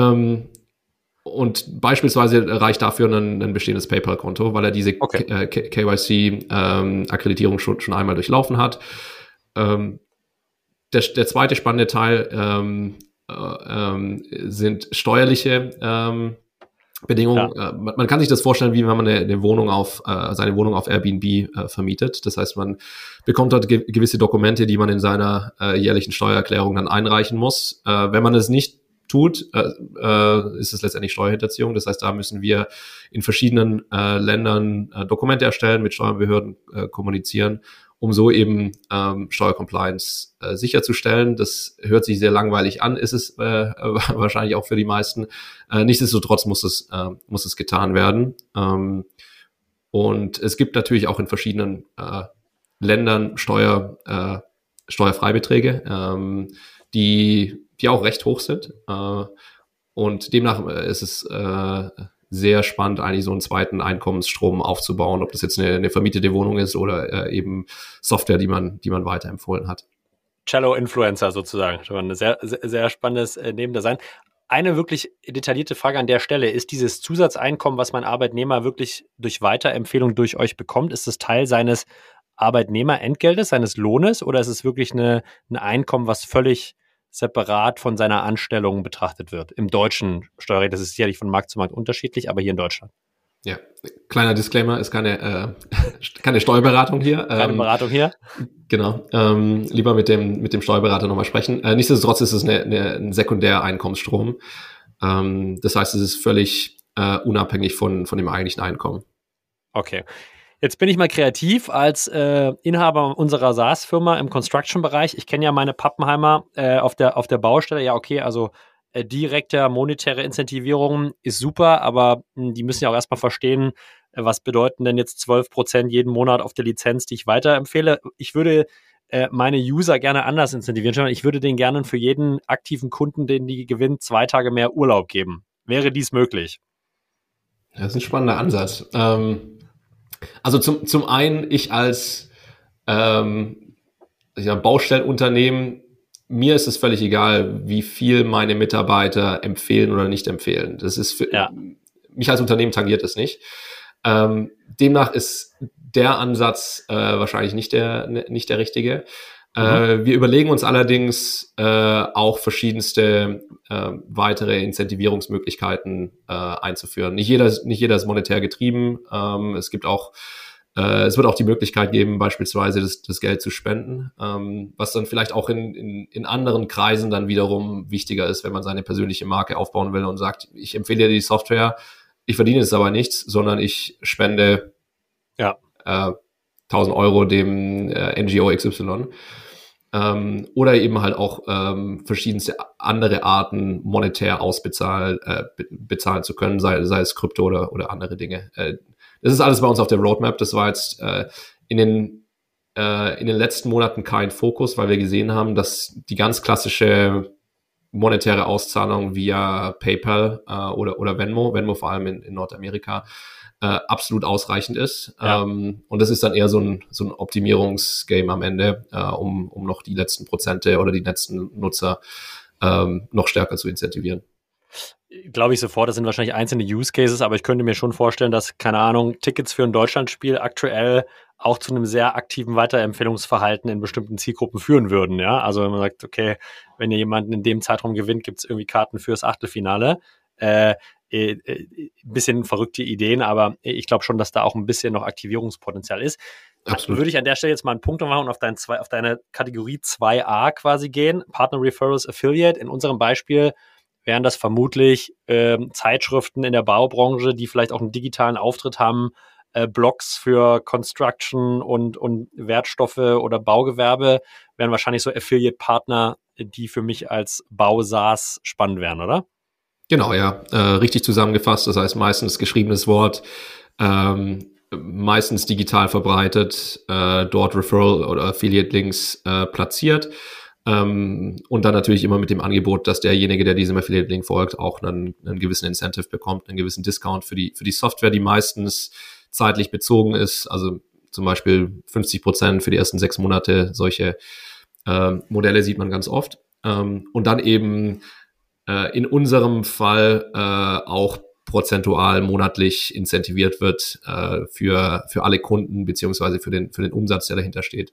Und beispielsweise reicht dafür ein bestehendes PayPal-Konto, weil er diese KYC-Akkreditierung schon einmal durchlaufen hat. Der zweite spannende Teil sind steuerliche Bedingungen. Ja. Man kann sich das vorstellen, wie wenn man seine Wohnung auf Airbnb vermietet. Das heißt, man bekommt dort gewisse Dokumente, die man in seiner jährlichen Steuererklärung dann einreichen muss. Wenn man es nicht tut, ist es letztendlich Steuerhinterziehung. Das heißt, da müssen wir in verschiedenen Ländern Dokumente erstellen, mit Steuerbehörden kommunizieren, um so eben Steuercompliance sicherzustellen. Das hört sich sehr langweilig an, ist es wahrscheinlich auch für die meisten. Nichtsdestotrotz muss es getan werden. Und es gibt natürlich auch in verschiedenen Ländern Steuerfreibeträge, die auch recht hoch sind. Und demnach ist es sehr spannend, eigentlich so einen zweiten Einkommensstrom aufzubauen, ob das jetzt eine vermietete Wohnung ist oder eben Software, die man weiterempfohlen hat. Cello-Influencer sozusagen. Schon ein sehr, sehr, sehr spannendes Nebendesign. Eine wirklich detaillierte Frage an der Stelle. Ist dieses Zusatzeinkommen, was mein Arbeitnehmer wirklich durch Weiterempfehlung durch euch bekommt, ist das Teil seines Arbeitnehmerentgeltes, seines Lohnes, oder ist es wirklich ein Einkommen, was völlig separat von seiner Anstellung betrachtet wird? Im deutschen Steuerrecht, das ist sicherlich von Markt zu Markt unterschiedlich, aber hier in Deutschland. Ja, kleiner Disclaimer, ist keine Steuerberatung hier. Keine Beratung hier. Genau, lieber mit dem Steuerberater nochmal sprechen. Nichtsdestotrotz ist es ein Sekundäreinkommensstrom. Das heißt, es ist völlig unabhängig von dem eigentlichen Einkommen. Okay. Jetzt bin ich mal kreativ als Inhaber unserer SaaS-Firma im Construction-Bereich. Ich kenne ja meine Pappenheimer auf der Baustelle. Ja, okay, also direkte monetäre Incentivierung ist super, aber die müssen ja auch erstmal verstehen, was bedeuten denn jetzt 12% jeden Monat auf der Lizenz, die ich weiterempfehle. Ich würde meine User gerne anders incentivieren. Ich würde denen gerne für jeden aktiven Kunden, den die gewinnen, 2 Tage mehr Urlaub geben. Wäre dies möglich? Das ist ein spannender Ansatz. Also zum einen, ich als Baustellenunternehmen, mir ist es völlig egal, wie viel meine Mitarbeiter empfehlen oder nicht empfehlen. Das ist mich als Unternehmen tangiert es nicht. Demnach ist der Ansatz wahrscheinlich nicht der richtige. Wir überlegen uns allerdings auch verschiedenste weitere Incentivierungsmöglichkeiten einzuführen. Nicht jeder ist monetär getrieben. Es wird auch die Möglichkeit geben, beispielsweise das Geld zu spenden, was dann vielleicht auch in anderen Kreisen dann wiederum wichtiger ist, wenn man seine persönliche Marke aufbauen will und sagt, ich empfehle dir die Software, ich verdiene jetzt aber nichts, sondern ich spende 1.000 Euro dem NGO XY. Oder eben halt auch verschiedenste andere Arten monetär bezahlen zu können, sei es Krypto oder andere Dinge. Das ist alles bei uns auf der Roadmap. Das war jetzt in den letzten Monaten kein Fokus, weil wir gesehen haben, dass die ganz klassische monetäre Auszahlung via PayPal oder Venmo vor allem in Nordamerika, absolut ausreichend ist. Ja. Und das ist dann eher so ein Optimierungsgame am Ende, um noch die letzten Prozente oder die letzten Nutzer noch stärker zu incentivieren. Glaube ich sofort, das sind wahrscheinlich einzelne Use Cases, aber ich könnte mir schon vorstellen, dass, keine Ahnung, Tickets für ein Deutschlandspiel aktuell auch zu einem sehr aktiven Weiterempfehlungsverhalten in bestimmten Zielgruppen führen würden. Ja, also wenn man sagt, okay, wenn ihr jemanden in dem Zeitraum gewinnt, gibt es irgendwie Karten fürs Achtelfinale. Ein bisschen verrückte Ideen, aber ich glaube schon, dass da auch ein bisschen noch Aktivierungspotenzial ist. Absolut. Würde ich an der Stelle jetzt mal einen Punkt machen und auf deine Kategorie 2a quasi gehen. Partner Referrals Affiliate. In unserem Beispiel wären das vermutlich Zeitschriften in der Baubranche, die vielleicht auch einen digitalen Auftritt haben, Blogs für Construction und Wertstoffe oder Baugewerbe, wären wahrscheinlich so Affiliate-Partner, die für mich als Bau-SaaS spannend wären, oder? Genau, ja. Richtig zusammengefasst. Das heißt, meistens geschriebenes Wort, meistens digital verbreitet, dort Referral- oder Affiliate-Links platziert. Und dann natürlich immer mit dem Angebot, dass derjenige, der diesem Affiliate-Link folgt, auch einen gewissen Incentive bekommt, einen gewissen Discount für die Software, die meistens zeitlich bezogen ist. Also zum Beispiel 50% für die ersten 6 Monate. Solche Modelle sieht man ganz oft. Und dann eben in unserem Fall auch prozentual monatlich incentiviert wird für alle Kunden beziehungsweise für den Umsatz, der dahinter steht.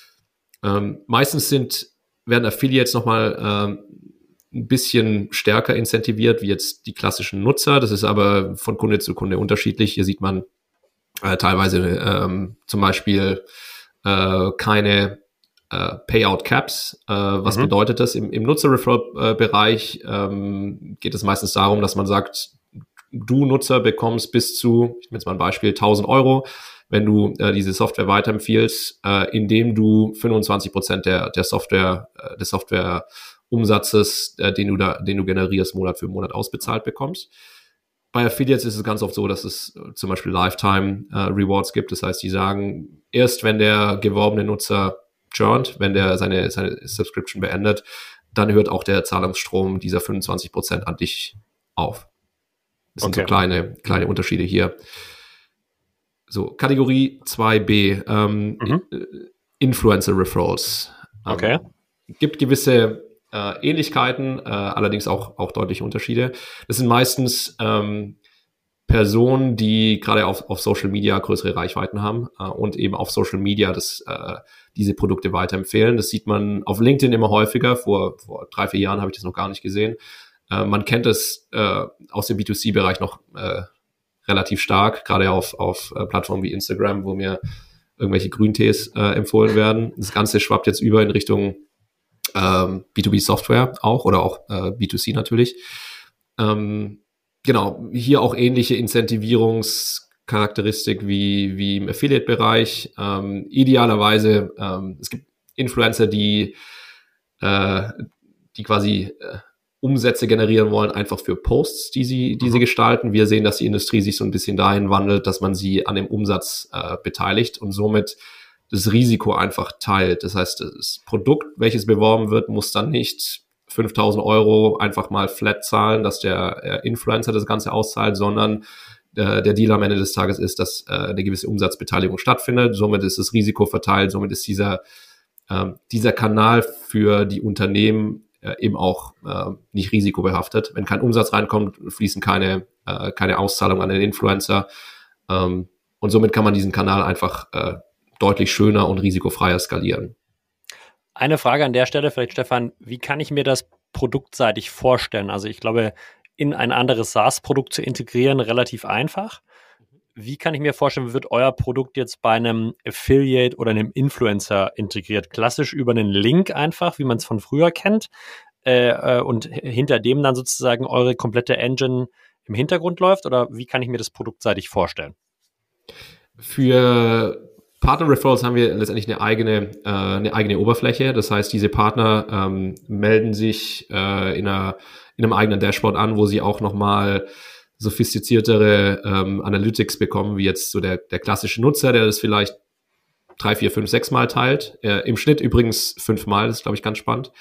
Meistens werden Affiliates nochmal ein bisschen stärker incentiviert wie jetzt die klassischen Nutzer. Das ist aber von Kunde zu Kunde unterschiedlich. Hier sieht man teilweise zum Beispiel keine Payout Caps. Was bedeutet das? Im Nutzer-Referral-Bereich geht es meistens darum, dass man sagt, du Nutzer bekommst bis zu, ich nehme jetzt mal ein Beispiel, 1.000 Euro, wenn du diese Software weiterempfiehlst, indem du 25% des Softwareumsatzes, den du generierst, Monat für Monat ausbezahlt bekommst. Bei Affiliates ist es ganz oft so, dass es zum Beispiel Lifetime Rewards gibt. Das heißt, die sagen, erst wenn der geworbene Nutzer churnt, wenn der seine Subscription beendet, dann hört auch der Zahlungsstrom dieser 25% an dich auf. Das sind so kleine Unterschiede hier. So, Kategorie 2b, Influencer Referrals. Gibt gewisse Ähnlichkeiten, allerdings auch deutliche Unterschiede. Das sind meistens Personen, die gerade auf Social Media größere Reichweiten haben und eben auf Social Media diese Produkte weiterempfehlen. Das sieht man auf LinkedIn immer häufiger. Vor 3-4 Jahren habe ich das noch gar nicht gesehen. Man kennt es aus dem B2C-Bereich noch relativ stark, gerade auf Plattformen wie Instagram, wo mir irgendwelche Grüntees empfohlen werden. Das Ganze schwappt jetzt über in Richtung B2B-Software auch oder auch B2C natürlich. Genau, hier auch ähnliche Incentivierungscharakteristik wie im Affiliate-Bereich. Idealerweise, es gibt Influencer, die quasi Umsätze generieren wollen, einfach für Posts, die sie gestalten. Wir sehen, dass die Industrie sich so ein bisschen dahin wandelt, dass man sie an dem Umsatz beteiligt und somit das Risiko einfach teilt. Das heißt, das Produkt, welches beworben wird, muss dann nicht 5.000 Euro einfach mal flat zahlen, dass der Influencer das Ganze auszahlt, sondern der Deal am Ende des Tages ist, dass eine gewisse Umsatzbeteiligung stattfindet. Somit ist das Risiko verteilt. Somit ist dieser Kanal für die Unternehmen eben auch nicht risikobehaftet. Wenn kein Umsatz reinkommt, fließen keine Auszahlungen an den Influencer. Und somit kann man diesen Kanal einfach deutlich schöner und risikofreier skalieren. Eine Frage an der Stelle vielleicht, Stefan, wie kann ich mir das produktseitig vorstellen? Also ich glaube, in ein anderes SaaS-Produkt zu integrieren, relativ einfach. Wie kann ich mir vorstellen, wird euer Produkt jetzt bei einem Affiliate oder einem Influencer integriert? Klassisch über einen Link einfach, wie man es von früher kennt, und hinter dem dann sozusagen eure komplette Engine im Hintergrund läuft? Oder wie kann ich mir das produktseitig vorstellen? Für Partner-Referrals haben wir letztendlich eine eigene Oberfläche. Das heißt, diese Partner melden sich in einem eigenen Dashboard an, wo sie auch nochmal sophistiziertere Analytics bekommen, wie jetzt so der klassische Nutzer, der das vielleicht 3, 4, 5, 6 Mal teilt. Im Schnitt übrigens 5 Mal, das ist, glaube ich, ganz spannend.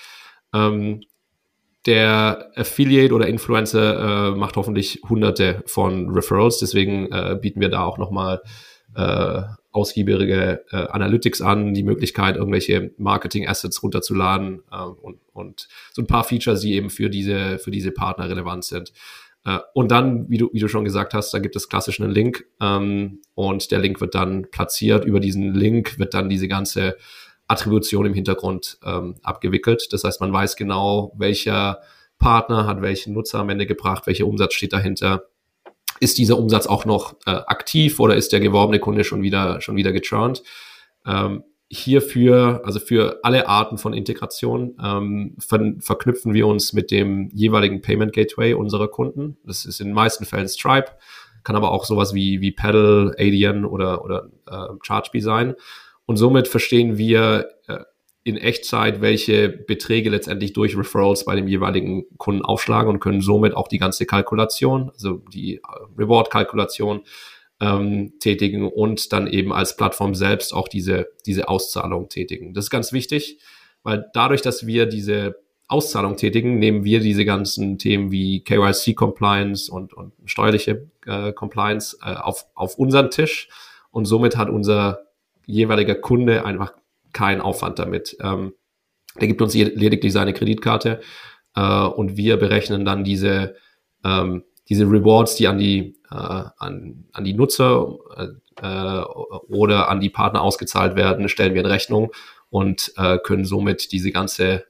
Der Affiliate oder Influencer macht hoffentlich hunderte von Referrals, deswegen bieten wir da auch nochmal ausgiebige Analytics an, die Möglichkeit, irgendwelche Marketing-Assets runterzuladen und so ein paar Features, die eben für diese Partner relevant sind. Und dann, wie du schon gesagt hast, da gibt es klassisch einen Link und der Link wird dann platziert. Über diesen Link wird dann diese ganze Attribution im Hintergrund abgewickelt. Das heißt, man weiß genau, welcher Partner hat welchen Nutzer am Ende gebracht, welcher Umsatz steht dahinter. Ist dieser Umsatz auch noch aktiv oder ist der geworbene Kunde schon wieder gechurnt? Hierfür, also für alle Arten von Integration, verknüpfen wir uns mit dem jeweiligen Payment Gateway unserer Kunden. Das ist in den meisten Fällen Stripe, kann aber auch sowas wie Paddle, Adyen oder Chargebee sein. Und somit verstehen wir in Echtzeit, welche Beträge letztendlich durch Referrals bei dem jeweiligen Kunden aufschlagen und können somit auch die ganze Kalkulation, also die Reward-Kalkulation tätigen und dann eben als Plattform selbst auch diese Auszahlung tätigen. Das ist ganz wichtig, weil dadurch, dass wir diese Auszahlung tätigen, nehmen wir diese ganzen Themen wie KYC-Compliance und steuerliche Compliance auf unseren Tisch und somit hat unser jeweiliger Kunde einfach keinen Aufwand damit. Der gibt uns lediglich seine Kreditkarte und wir berechnen dann diese Rewards, die an die Nutzer oder an die Partner ausgezahlt werden, stellen wir in Rechnung und können somit diese ganze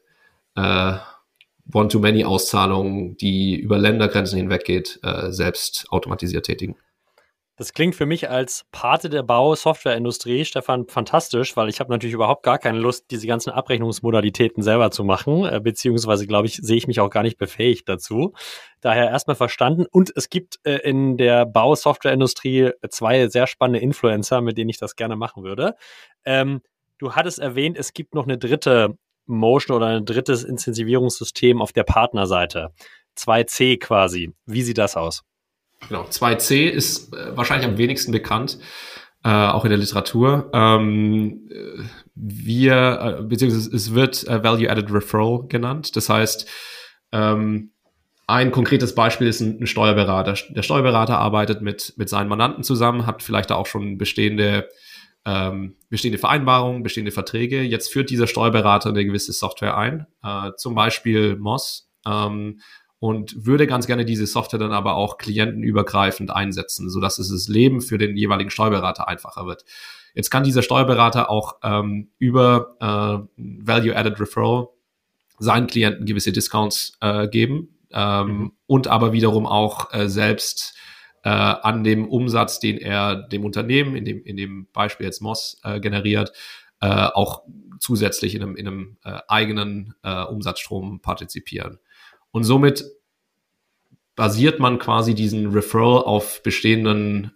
One-to-Many-Auszahlung, die über Ländergrenzen hinweg geht, selbst automatisiert tätigen. Das klingt für mich als Pate der Bau-Softwareindustrie, Stefan, fantastisch, weil ich habe natürlich überhaupt gar keine Lust, diese ganzen Abrechnungsmodalitäten selber zu machen, beziehungsweise, glaube ich, sehe ich mich auch gar nicht befähigt dazu. Daher erstmal verstanden. Und es gibt in der Bau-Softwareindustrie 2 sehr spannende Influencer, mit denen ich das gerne machen würde. Du hattest erwähnt, es gibt noch eine dritte Motion oder ein drittes Incentivierungssystem auf der Partnerseite. 2C quasi. Wie sieht das aus? Genau, 2C ist wahrscheinlich am wenigsten bekannt, auch in der Literatur. Beziehungsweise es wird Value-Added Referral genannt. Das heißt, ein konkretes Beispiel ist ein Steuerberater. Der Steuerberater arbeitet mit seinen Mandanten zusammen, hat vielleicht da auch schon bestehende Vereinbarungen, bestehende Verträge. Jetzt führt dieser Steuerberater eine gewisse Software ein, zum Beispiel Moz, und würde ganz gerne diese Software dann aber auch klientenübergreifend einsetzen, sodass es das Leben für den jeweiligen Steuerberater einfacher wird. Jetzt kann dieser Steuerberater auch über Value-Added Referral seinen Klienten gewisse Discounts geben und aber wiederum auch selbst an dem Umsatz, den er dem Unternehmen, in dem Beispiel jetzt Moss, generiert, auch zusätzlich in einem eigenen Umsatzstrom partizipieren. Und somit basiert man quasi diesen Referral auf bestehenden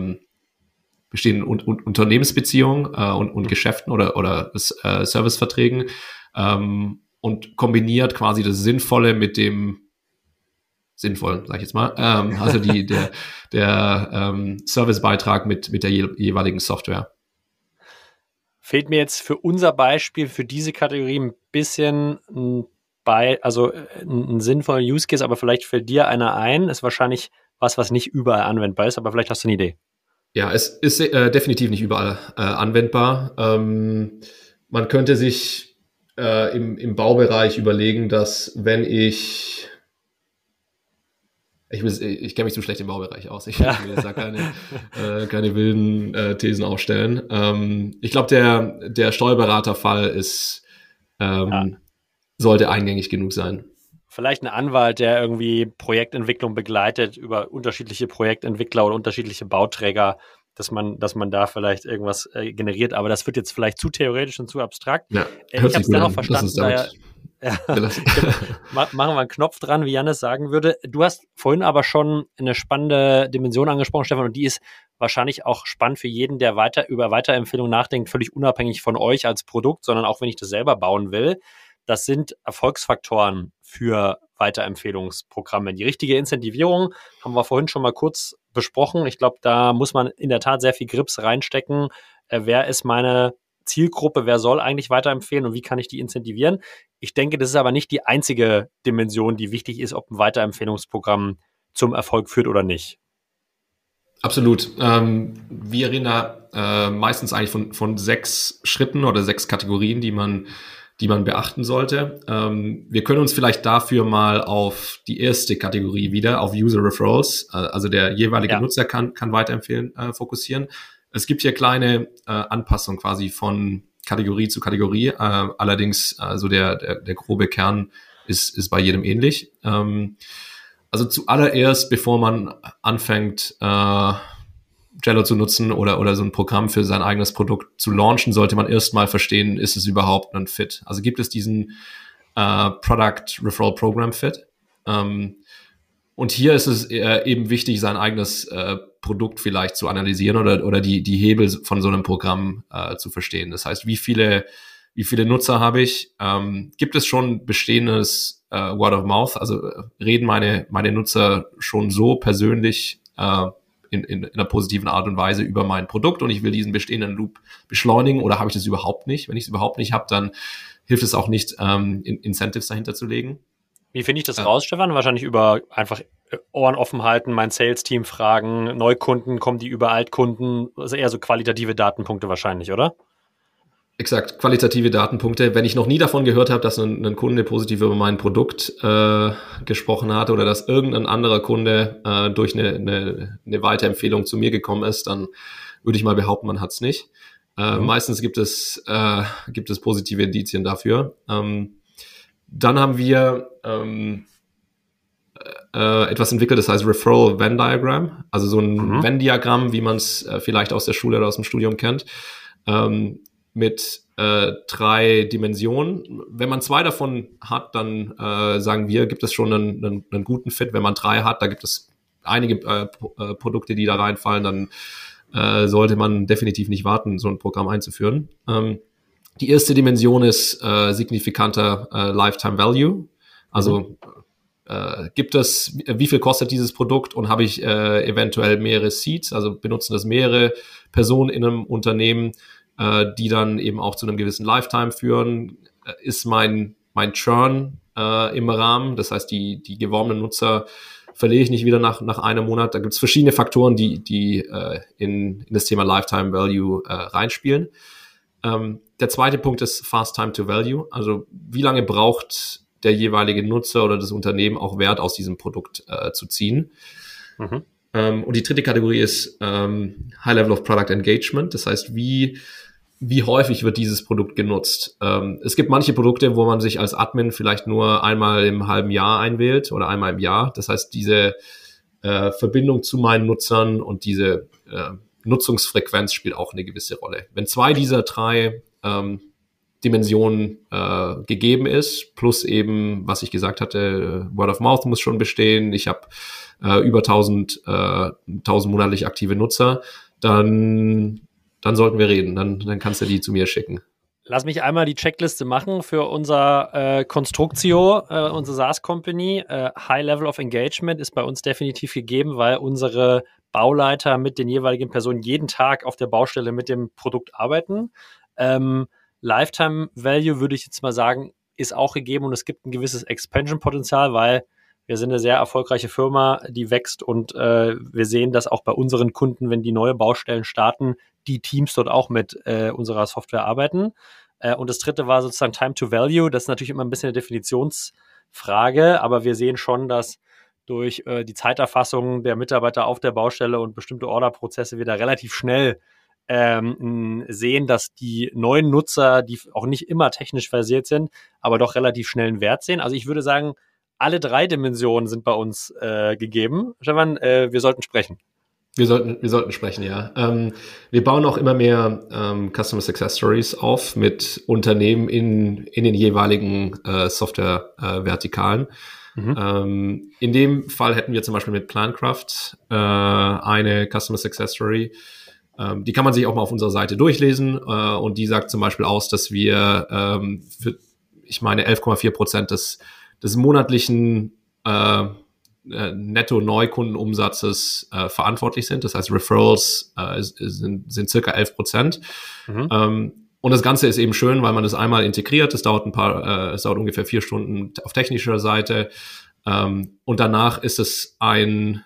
Unternehmensbeziehungen und Geschäften oder Serviceverträgen und kombiniert quasi das Sinnvolle mit dem Sinnvollen, sage ich jetzt mal. Also der Servicebeitrag mit der jeweiligen Software. Fehlt mir jetzt für unser Beispiel, für diese Kategorie ein bisschen ein sinnvoller Use Case, aber vielleicht fällt dir einer ein. Ist wahrscheinlich was nicht überall anwendbar ist, aber vielleicht hast du eine Idee. Ja, es ist definitiv nicht überall anwendbar. Man könnte sich im Baubereich überlegen, dass wenn ich kenne mich zu schlecht im Baubereich aus. Ich will jetzt da keine wilden Thesen aufstellen. Ich glaube, der Steuerberaterfall ist sollte eingängig genug sein. Vielleicht ein Anwalt, der irgendwie Projektentwicklung begleitet über unterschiedliche Projektentwickler oder unterschiedliche Bauträger, dass man da vielleicht irgendwas generiert. Aber das wird jetzt vielleicht zu theoretisch und zu abstrakt. Ja, ich habe es dennoch verstanden. Machen wir einen Knopf dran, wie Jannis sagen würde. Du hast vorhin aber schon eine spannende Dimension angesprochen, Stefan, und die ist wahrscheinlich auch spannend für jeden, der über Weiterempfehlungen nachdenkt, völlig unabhängig von euch als Produkt, sondern auch wenn ich das selber bauen will. Das sind Erfolgsfaktoren für Weiterempfehlungsprogramme. Die richtige Incentivierung haben wir vorhin schon mal kurz besprochen. Ich glaube, da muss man in der Tat sehr viel Grips reinstecken. Wer ist meine Zielgruppe? Wer soll eigentlich weiterempfehlen und wie kann ich die incentivieren? Ich denke, das ist aber nicht die einzige Dimension, die wichtig ist, ob ein Weiterempfehlungsprogramm zum Erfolg führt oder nicht. Absolut. Wir reden da meistens eigentlich von 6 Schritten oder 6 Kategorien, die man beachten sollte. Wir können uns vielleicht dafür mal auf die erste Kategorie wieder, auf User Referrals, also der jeweilige Nutzer kann weiterempfehlen, fokussieren. Es gibt hier kleine Anpassungen quasi von Kategorie zu Kategorie. Allerdings, also der grobe Kern ist bei jedem ähnlich. Also zuallererst, bevor man anfängt, Jello zu nutzen oder so ein Programm für sein eigenes Produkt zu launchen, sollte man erstmal verstehen, ist es überhaupt ein Fit? Also gibt es diesen Product Referral Program Fit? Und hier ist es eben wichtig, sein eigenes Produkt vielleicht zu analysieren oder die Hebel von so einem Programm zu verstehen. Das heißt, wie viele Nutzer habe ich? Gibt es schon bestehendes Word of Mouth? Also reden meine Nutzer schon so persönlich in einer positiven Art und Weise über mein Produkt und ich will diesen bestehenden Loop beschleunigen oder habe ich das überhaupt nicht? Wenn ich es überhaupt nicht habe, dann hilft es auch nicht, Incentives dahinter zu legen. Wie finde ich das raus, Stefan? Wahrscheinlich über einfach Ohren offen halten, mein Sales-Team fragen, Neukunden, kommen die über Altkunden? Also eher so qualitative Datenpunkte wahrscheinlich, oder? Exakt, qualitative Datenpunkte. Wenn ich noch nie davon gehört habe, dass ein Kunde positiv über mein Produkt gesprochen hat oder dass irgendein anderer Kunde durch eine Weiterempfehlung zu mir gekommen ist, dann würde ich mal behaupten, man hat es nicht. Meistens gibt es positive Indizien dafür. Dann haben wir etwas entwickelt, das heißt Referral Venn Diagram, also so ein Venn-Diagramm, wie man es vielleicht aus der Schule oder aus dem Studium kennt, mit 3 Dimensionen. Wenn man 2 davon hat, dann sagen wir, gibt es schon einen guten Fit. Wenn man 3 hat, da gibt es einige Produkte, die da reinfallen, dann sollte man definitiv nicht warten, so ein Programm einzuführen. Die erste Dimension ist signifikanter Lifetime Value. Also wie viel kostet dieses Produkt und habe ich eventuell mehrere Seats, also benutzen das mehrere Personen in einem Unternehmen, die dann eben auch zu einem gewissen Lifetime führen. Ist mein Churn im Rahmen, das heißt, die geworbenen Nutzer verliere ich nicht wieder nach einem Monat. Da gibt es verschiedene Faktoren, die in das Thema Lifetime Value reinspielen. Der zweite Punkt ist Fast Time to Value, also wie lange braucht der jeweilige Nutzer oder das Unternehmen auch Wert aus diesem Produkt zu ziehen. Und die dritte Kategorie ist High Level of Product Engagement, das heißt, wie häufig wird dieses Produkt genutzt. Es gibt manche Produkte, wo man sich als Admin vielleicht nur einmal im halben Jahr einwählt oder einmal im Jahr. Das heißt, diese Verbindung zu meinen Nutzern und diese Nutzungsfrequenz spielt auch eine gewisse Rolle. Wenn 2 dieser 3 Dimensionen gegeben ist, plus eben, was ich gesagt hatte, Word of Mouth muss schon bestehen, ich habe über 1000 monatlich aktive Nutzer, dann sollten wir reden, dann kannst du die zu mir schicken. Lass mich einmal die Checkliste machen für unser Constructio, unsere SaaS-Company. High Level of Engagement ist bei uns definitiv gegeben, weil unsere Bauleiter mit den jeweiligen Personen jeden Tag auf der Baustelle mit dem Produkt arbeiten. Lifetime Value, würde ich jetzt mal sagen, ist auch gegeben und es gibt ein gewisses Expansion-Potenzial, weil wir sind eine sehr erfolgreiche Firma, die wächst und wir sehen das auch bei unseren Kunden, wenn die neue Baustellen starten, die Teams dort auch mit unserer Software arbeiten. Und das dritte war sozusagen Time to Value. Das ist natürlich immer ein bisschen eine Definitionsfrage, aber wir sehen schon, dass durch die Zeiterfassung der Mitarbeiter auf der Baustelle und bestimmte Orderprozesse wir da relativ schnell sehen, dass die neuen Nutzer, die auch nicht immer technisch versiert sind, aber doch relativ schnell einen Wert sehen. Also ich würde sagen, alle 3 Dimensionen sind bei uns gegeben. Stefan, wir sollten sprechen. Wir sollten sprechen, ja. Wir bauen auch immer mehr Customer Success Stories auf mit Unternehmen in den jeweiligen Software-Vertikalen. In dem Fall hätten wir zum Beispiel mit Plancraft eine Customer Success Story. Die kann man sich auch mal auf unserer Seite durchlesen und die sagt zum Beispiel aus, dass wir für, ich meine, 11,4% des monatlichen Netto-Neukundenumsatzes verantwortlich sind. Das heißt, Referrals sind circa 11%. Und das Ganze ist eben schön, weil man das einmal integriert. Es dauert ungefähr 4 Stunden auf technischer Seite. Und danach ist es ein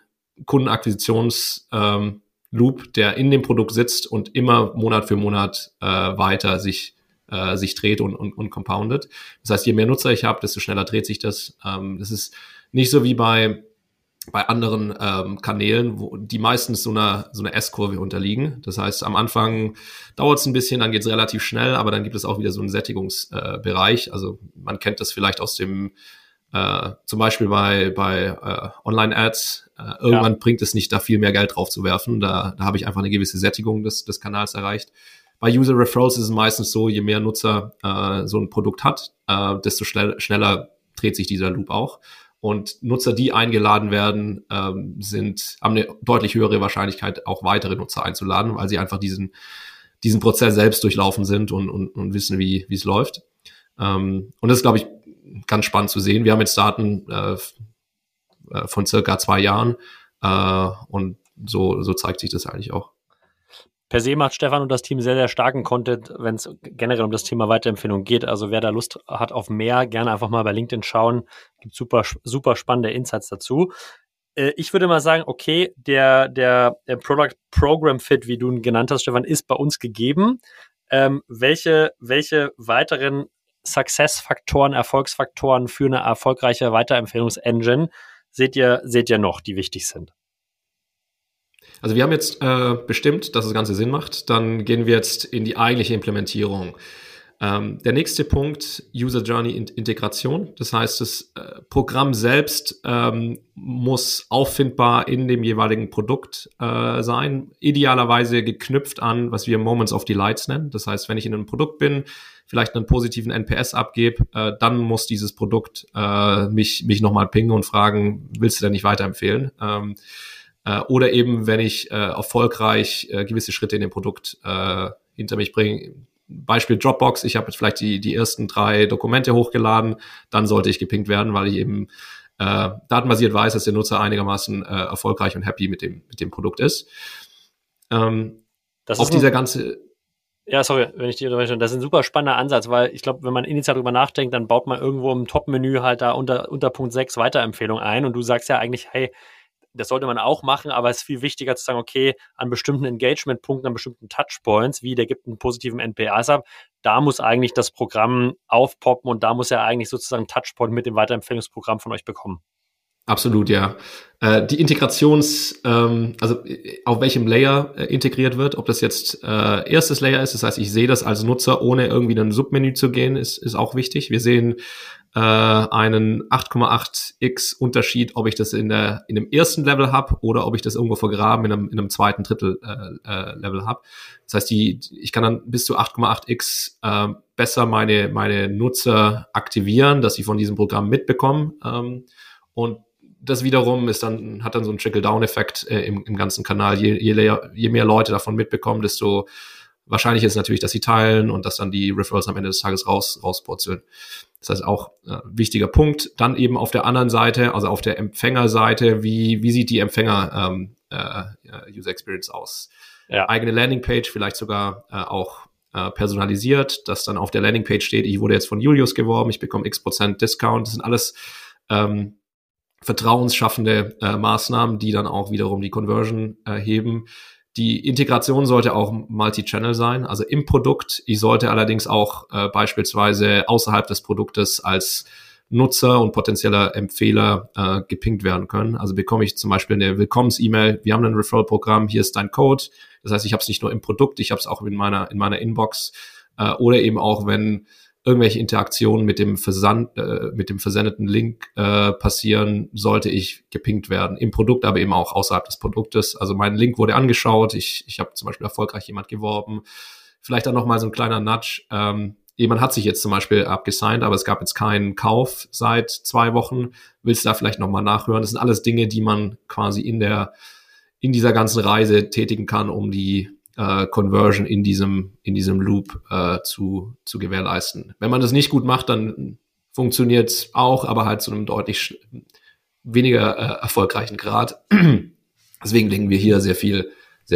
Kundenakquisitions-Loop, der in dem Produkt sitzt und immer Monat für Monat weiter sich dreht und compoundet. Das heißt, je mehr Nutzer ich habe, desto schneller dreht sich das. Das ist nicht so wie bei anderen Kanälen, wo die meistens so einer S-Kurve unterliegen. Das heißt, am Anfang dauert es ein bisschen, dann geht es relativ schnell, aber dann gibt es auch wieder so einen Sättigungsbereich. Also man kennt das vielleicht aus dem zum Beispiel bei Online-Ads. Irgendwann bringt es nicht, da viel mehr Geld drauf zu werfen. Da habe ich einfach eine gewisse Sättigung des Kanals erreicht. Bei User Referrals ist es meistens so, je mehr Nutzer so ein Produkt hat, desto schneller dreht sich dieser Loop auch. Und Nutzer, die eingeladen werden, haben eine deutlich höhere Wahrscheinlichkeit, auch weitere Nutzer einzuladen, weil sie einfach diesen Prozess selbst durchlaufen sind und wissen, wie es läuft. Und das ist, glaube ich, ganz spannend zu sehen. Wir haben jetzt Daten von circa 2 Jahren und so zeigt sich das eigentlich auch. Per se macht Stefan und das Team sehr, sehr starken Content, wenn es generell um das Thema Weiterempfehlung geht. Also wer da Lust hat auf mehr, gerne einfach mal bei LinkedIn schauen. Gibt super, super spannende Insights dazu. Ich würde mal sagen, okay, der Product Program Fit, wie du ihn genannt hast, Stefan, ist bei uns gegeben. Welche weiteren Success-Faktoren, Erfolgsfaktoren für eine erfolgreiche Weiterempfehlungsengine seht ihr noch, die wichtig sind? Also wir haben jetzt bestimmt, dass das Ganze Sinn macht. Dann gehen wir jetzt in die eigentliche Implementierung. Der nächste Punkt, User Journey Integration. Das heißt, das Programm selbst muss auffindbar in dem jeweiligen Produkt sein. Idealerweise geknüpft an, was wir Moments of Delights nennen. Das heißt, wenn ich in einem Produkt bin, vielleicht einen positiven NPS abgebe, dann muss dieses Produkt mich nochmal pingen und fragen, willst du denn nicht weiterempfehlen? Oder eben, wenn ich erfolgreich gewisse Schritte in dem Produkt hinter mich bringe. Beispiel Dropbox, ich habe jetzt vielleicht die ersten 3 Dokumente hochgeladen, dann sollte ich gepinkt werden, weil ich eben datenbasiert weiß, dass der Nutzer einigermaßen erfolgreich und happy mit dem Produkt ist. Das ist dieser ganze... Ja, sorry, wenn ich die unterbreche. Das ist ein super spannender Ansatz, weil ich glaube, wenn man initial drüber nachdenkt, dann baut man irgendwo im Top-Menü halt da unter Punkt 6 Weiterempfehlung ein und du sagst ja eigentlich, hey, das sollte man auch machen, aber es ist viel wichtiger zu sagen, okay, an bestimmten Engagement-Punkten, an bestimmten Touchpoints, wie der gibt einen positiven NPS ab, da muss eigentlich das Programm aufpoppen und da muss er eigentlich sozusagen Touchpoint mit dem Weiterempfehlungsprogramm von euch bekommen. Absolut, ja. Die also auf welchem Layer integriert wird, ob das jetzt erstes Layer ist, das heißt, ich sehe das als Nutzer, ohne irgendwie in ein Submenü zu gehen, ist auch wichtig. Wir sehen einen 8,8x Unterschied, ob ich das in dem ersten Level habe oder ob ich das irgendwo vergraben in einem zweiten Drittel Level habe. Das heißt, ich kann dann bis zu 8,8x besser meine Nutzer aktivieren, dass sie von diesem Programm mitbekommen, und das wiederum hat dann so einen Trickle-Down-Effekt im ganzen Kanal. Je mehr Leute davon mitbekommen, desto wahrscheinlich ist natürlich, dass sie teilen und dass dann die Referrals am Ende des Tages rauspurzeln. Das heißt auch wichtiger Punkt. Dann eben auf der anderen Seite, also auf der Empfängerseite, wie sieht die Empfänger User Experience aus? Ja. Eigene Landingpage, vielleicht sogar auch personalisiert, dass dann auf der Landingpage steht, ich wurde jetzt von Julius geworben, ich bekomme x% Discount. Das sind alles vertrauensschaffende Maßnahmen, die dann auch wiederum die Conversion heben. Die Integration sollte auch Multi-Channel sein, also im Produkt. Ich sollte allerdings auch beispielsweise außerhalb des Produktes als Nutzer und potenzieller Empfehler gepinkt werden können. Also bekomme ich zum Beispiel eine Willkommens-E-Mail, wir haben ein Referral-Programm, hier ist dein Code. Das heißt, ich habe es nicht nur im Produkt, ich habe es auch in meiner Inbox, oder eben auch, wenn irgendwelche Interaktionen mit dem versendeten Link passieren, sollte ich gepinkt werden. Im Produkt, aber eben auch außerhalb des Produktes. Also mein Link wurde angeschaut, ich habe zum Beispiel erfolgreich jemand geworben. Vielleicht dann nochmal so ein kleiner Nudge. Jemand hat sich jetzt zum Beispiel abgesigned, aber es gab jetzt keinen Kauf seit 2 Wochen. Willst du da vielleicht nochmal nachhören? Das sind alles Dinge, die man quasi in dieser ganzen Reise tätigen kann, um die Conversion in diesem Loop zu gewährleisten. Wenn man das nicht gut macht, dann funktioniert es auch, aber halt zu einem deutlich weniger erfolgreichen Grad. Deswegen legen wir hier sehr viel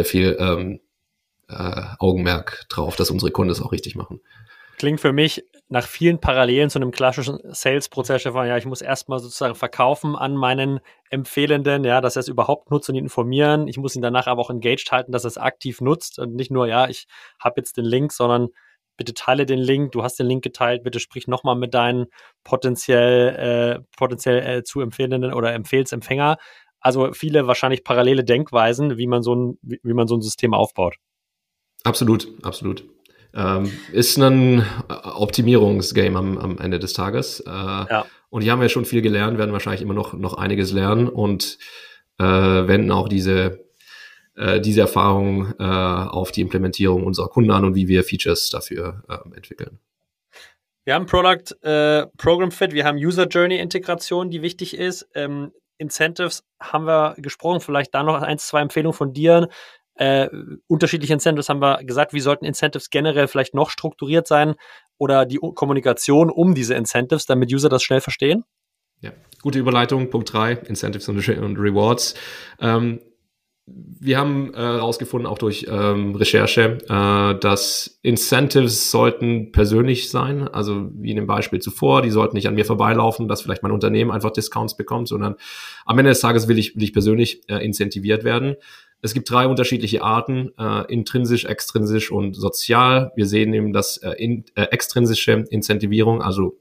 Augenmerk drauf, dass unsere Kunden es auch richtig machen. Klingt für mich nach vielen Parallelen zu einem klassischen Sales-Prozess, Stefan. Ja, ich muss erstmal sozusagen verkaufen an meinen Empfehlenden, ja, dass er es überhaupt nutzt und ihn informieren. Ich muss ihn danach aber auch engaged halten, dass er es aktiv nutzt und nicht nur, ja, ich habe jetzt den Link, sondern bitte teile den Link, du hast den Link geteilt, bitte sprich nochmal mit deinen potenziell zu Empfehlenden oder Empfehlsempfänger. Also viele wahrscheinlich parallele Denkweisen, wie man so ein System aufbaut. Absolut. Ist ein Optimierungsgame am Ende des Tages. Ja. Und hier haben wir schon viel gelernt, werden wahrscheinlich immer noch einiges lernen und wenden auch diese Erfahrung auf die Implementierung unserer Kunden an und wie wir Features dafür entwickeln. Wir haben Product Program Fit, wir haben User Journey Integration, die wichtig ist. Incentives haben wir gesprochen, vielleicht da noch 1, 2 Empfehlungen von dir. Unterschiedliche Incentives haben wir gesagt, wie sollten Incentives generell vielleicht noch strukturiert sein oder die Kommunikation um diese Incentives, damit User das schnell verstehen? Ja, gute Überleitung. Punkt 3, Incentives und Rewards. Wir haben herausgefunden, auch durch Recherche, dass Incentives sollten persönlich sein, also wie in dem Beispiel zuvor, die sollten nicht an mir vorbeilaufen, dass vielleicht mein Unternehmen einfach Discounts bekommt, sondern am Ende des Tages will ich persönlich incentiviert werden. Es gibt 3 unterschiedliche Arten, intrinsisch, extrinsisch und sozial. Wir sehen eben, dass extrinsische Incentivierung, also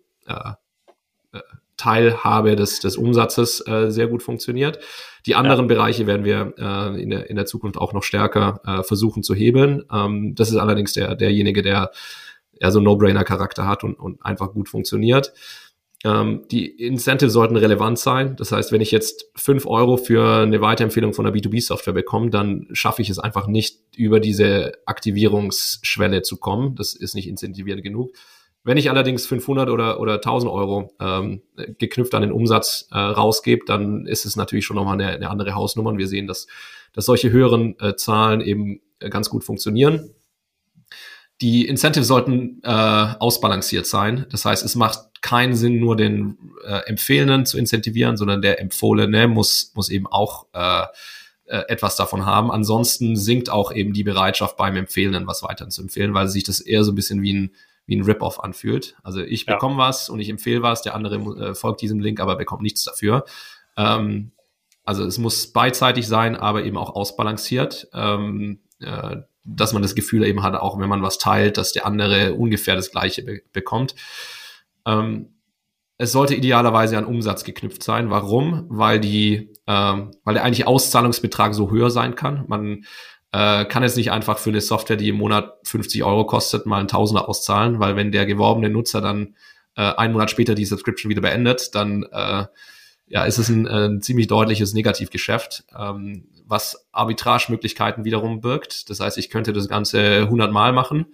Teilhabe des Umsatzes sehr gut funktioniert. Die anderen Bereiche werden wir in der Zukunft auch noch stärker versuchen zu hebeln. Das ist allerdings derjenige, der so einen No-Brainer-Charakter hat und einfach gut funktioniert. Die Incentives sollten relevant sein. Das heißt, wenn ich jetzt 5 € für eine Weiterempfehlung von einer B2B-Software bekomme, dann schaffe ich es einfach nicht, über diese Aktivierungsschwelle zu kommen. Das ist nicht incentivierend genug. Wenn ich allerdings 500 oder 1000 € geknüpft an den Umsatz rausgebe, dann ist es natürlich schon nochmal eine andere Hausnummer. Und wir sehen, dass solche höheren Zahlen eben ganz gut funktionieren. Die Incentives sollten ausbalanciert sein. Das heißt, es macht keinen Sinn, nur den Empfehlenden zu incentivieren, sondern der Empfohlene muss eben auch etwas davon haben. Ansonsten sinkt auch eben die Bereitschaft beim Empfehlenden, was weiter zu empfehlen, weil sich das eher so ein bisschen wie ein Rip-Off anfühlt. Also ich bekomme was und ich empfehle was, der andere folgt diesem Link, aber bekommt nichts dafür. Also es muss beidseitig sein, aber eben auch ausbalanciert, dass man das Gefühl eben hat, auch wenn man was teilt, dass der andere ungefähr das Gleiche bekommt. es sollte idealerweise an Umsatz geknüpft sein. Warum? Weil der eigentliche Auszahlungsbetrag so höher sein kann. Man kann jetzt nicht einfach für eine Software, die im Monat 50 Euro kostet, mal einen Tausender auszahlen, weil wenn der geworbene Nutzer dann einen Monat später die Subscription wieder beendet, dann ist es ein ziemlich deutliches Negativgeschäft, was Arbitragemöglichkeiten wiederum birgt. Das heißt, ich könnte das Ganze 100 Mal machen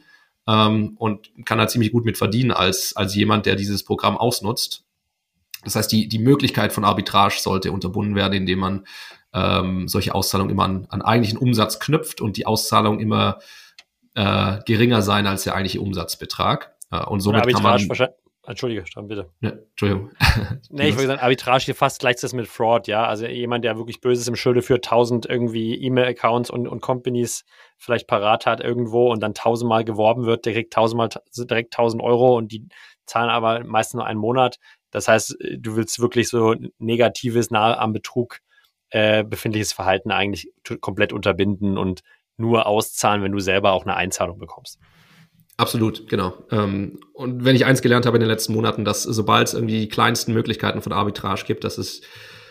und kann da ziemlich gut mit verdienen als jemand, der dieses Programm ausnutzt. Das heißt, die Möglichkeit von Arbitrage sollte unterbunden werden, indem man solche Auszahlungen immer an eigentlichen Umsatz knüpft und die Auszahlung immer geringer sein als der eigentliche Umsatzbetrag. Und somit kann man... Entschuldige, Stefan, bitte. Ja, Entschuldigung. Nee, ich würde sagen, Arbitrage hier fast gleichzeitig mit Fraud, ja. Also jemand, der wirklich Böses im Schilde führt, 1000 irgendwie E-Mail-Accounts und Companies vielleicht parat hat irgendwo und dann 1000-mal geworben wird, der kriegt 1000 Euro und die zahlen aber meistens nur einen Monat. Das heißt, du willst wirklich so negatives, nahe am Betrug befindliches Verhalten eigentlich komplett unterbinden und nur auszahlen, wenn du selber auch eine Einzahlung bekommst. Absolut, genau. Und wenn ich eins gelernt habe in den letzten Monaten, dass sobald es irgendwie die kleinsten Möglichkeiten von Arbitrage gibt, dass es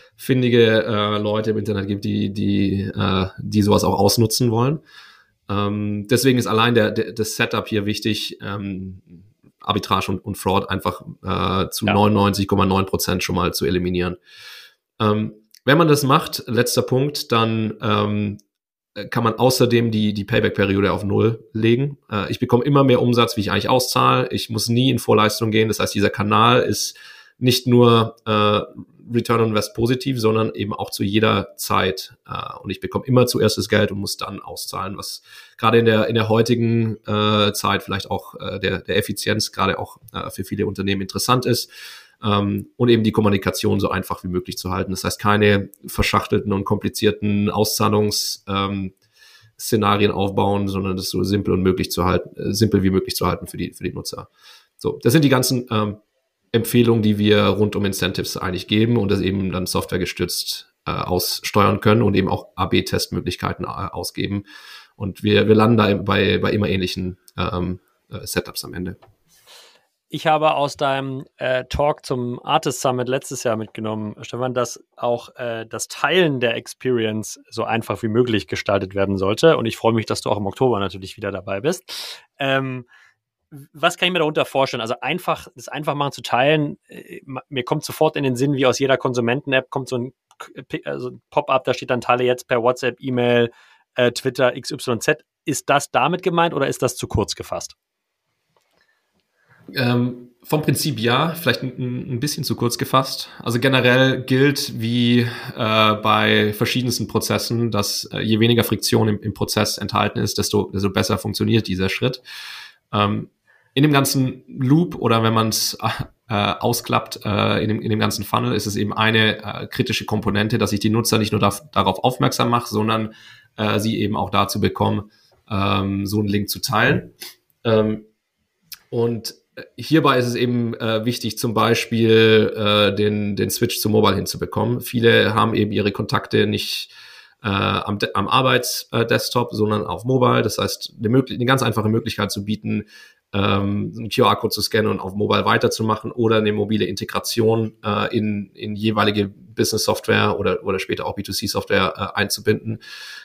findige Leute im Internet gibt, die sowas auch ausnutzen wollen. Deswegen ist allein das Setup hier wichtig, Arbitrage und Fraud einfach zu 99,9% schon mal zu eliminieren. Wenn man das macht, letzter Punkt, dann kann man außerdem die Payback-Periode auf 0 legen. Ich bekomme immer mehr Umsatz, wie ich eigentlich auszahle. Ich muss nie in Vorleistung gehen. Das heißt, dieser Kanal ist nicht nur Return on Invest positiv, sondern eben auch zu jeder Zeit. Und ich bekomme immer zuerst das Geld und muss dann auszahlen, was gerade in der heutigen Zeit vielleicht auch der Effizienz gerade auch für viele Unternehmen interessant ist. Und eben die Kommunikation so einfach wie möglich zu halten. Das heißt, keine verschachtelten und komplizierten Auszahlungsszenarien aufbauen, sondern das so simpel wie möglich zu halten für die Nutzer. So, das sind die ganzen Empfehlungen, die wir rund um Incentives eigentlich geben und das eben dann softwaregestützt aussteuern können und eben auch AB-Testmöglichkeiten ausgeben. Und wir landen da bei immer ähnlichen Setups am Ende. Ich habe aus deinem Talk zum Artist Summit letztes Jahr mitgenommen, Stefan, dass auch das Teilen der Experience so einfach wie möglich gestaltet werden sollte. Und ich freue mich, dass du auch im Oktober natürlich wieder dabei bist. Was kann ich mir darunter vorstellen? Also das einfach machen zu teilen, mir kommt sofort in den Sinn, wie aus jeder Konsumenten-App kommt so ein Pop-up, da steht dann teile jetzt per WhatsApp, E-Mail, Twitter, XYZ. Ist das damit gemeint oder ist das zu kurz gefasst? Vom Prinzip ja, vielleicht ein bisschen zu kurz gefasst. Also generell gilt wie bei verschiedensten Prozessen, dass je weniger Friktion im Prozess enthalten ist, desto besser funktioniert dieser Schritt. In dem ganzen Loop oder wenn man es ausklappt in dem ganzen Funnel, ist es eben eine kritische Komponente, dass ich die Nutzer nicht nur darauf aufmerksam mache, sondern sie eben auch dazu bekommen, so einen Link zu teilen. Und hierbei ist es eben wichtig, zum Beispiel den Switch zu Mobile hinzubekommen. Viele haben eben ihre Kontakte nicht am Arbeitsdesktop, sondern auf Mobile. Das heißt, eine ganz einfache Möglichkeit zu bieten, einen QR-Code zu scannen und auf Mobile weiterzumachen oder eine mobile Integration in jeweilige Business-Software oder später auch B2C-Software einzubinden.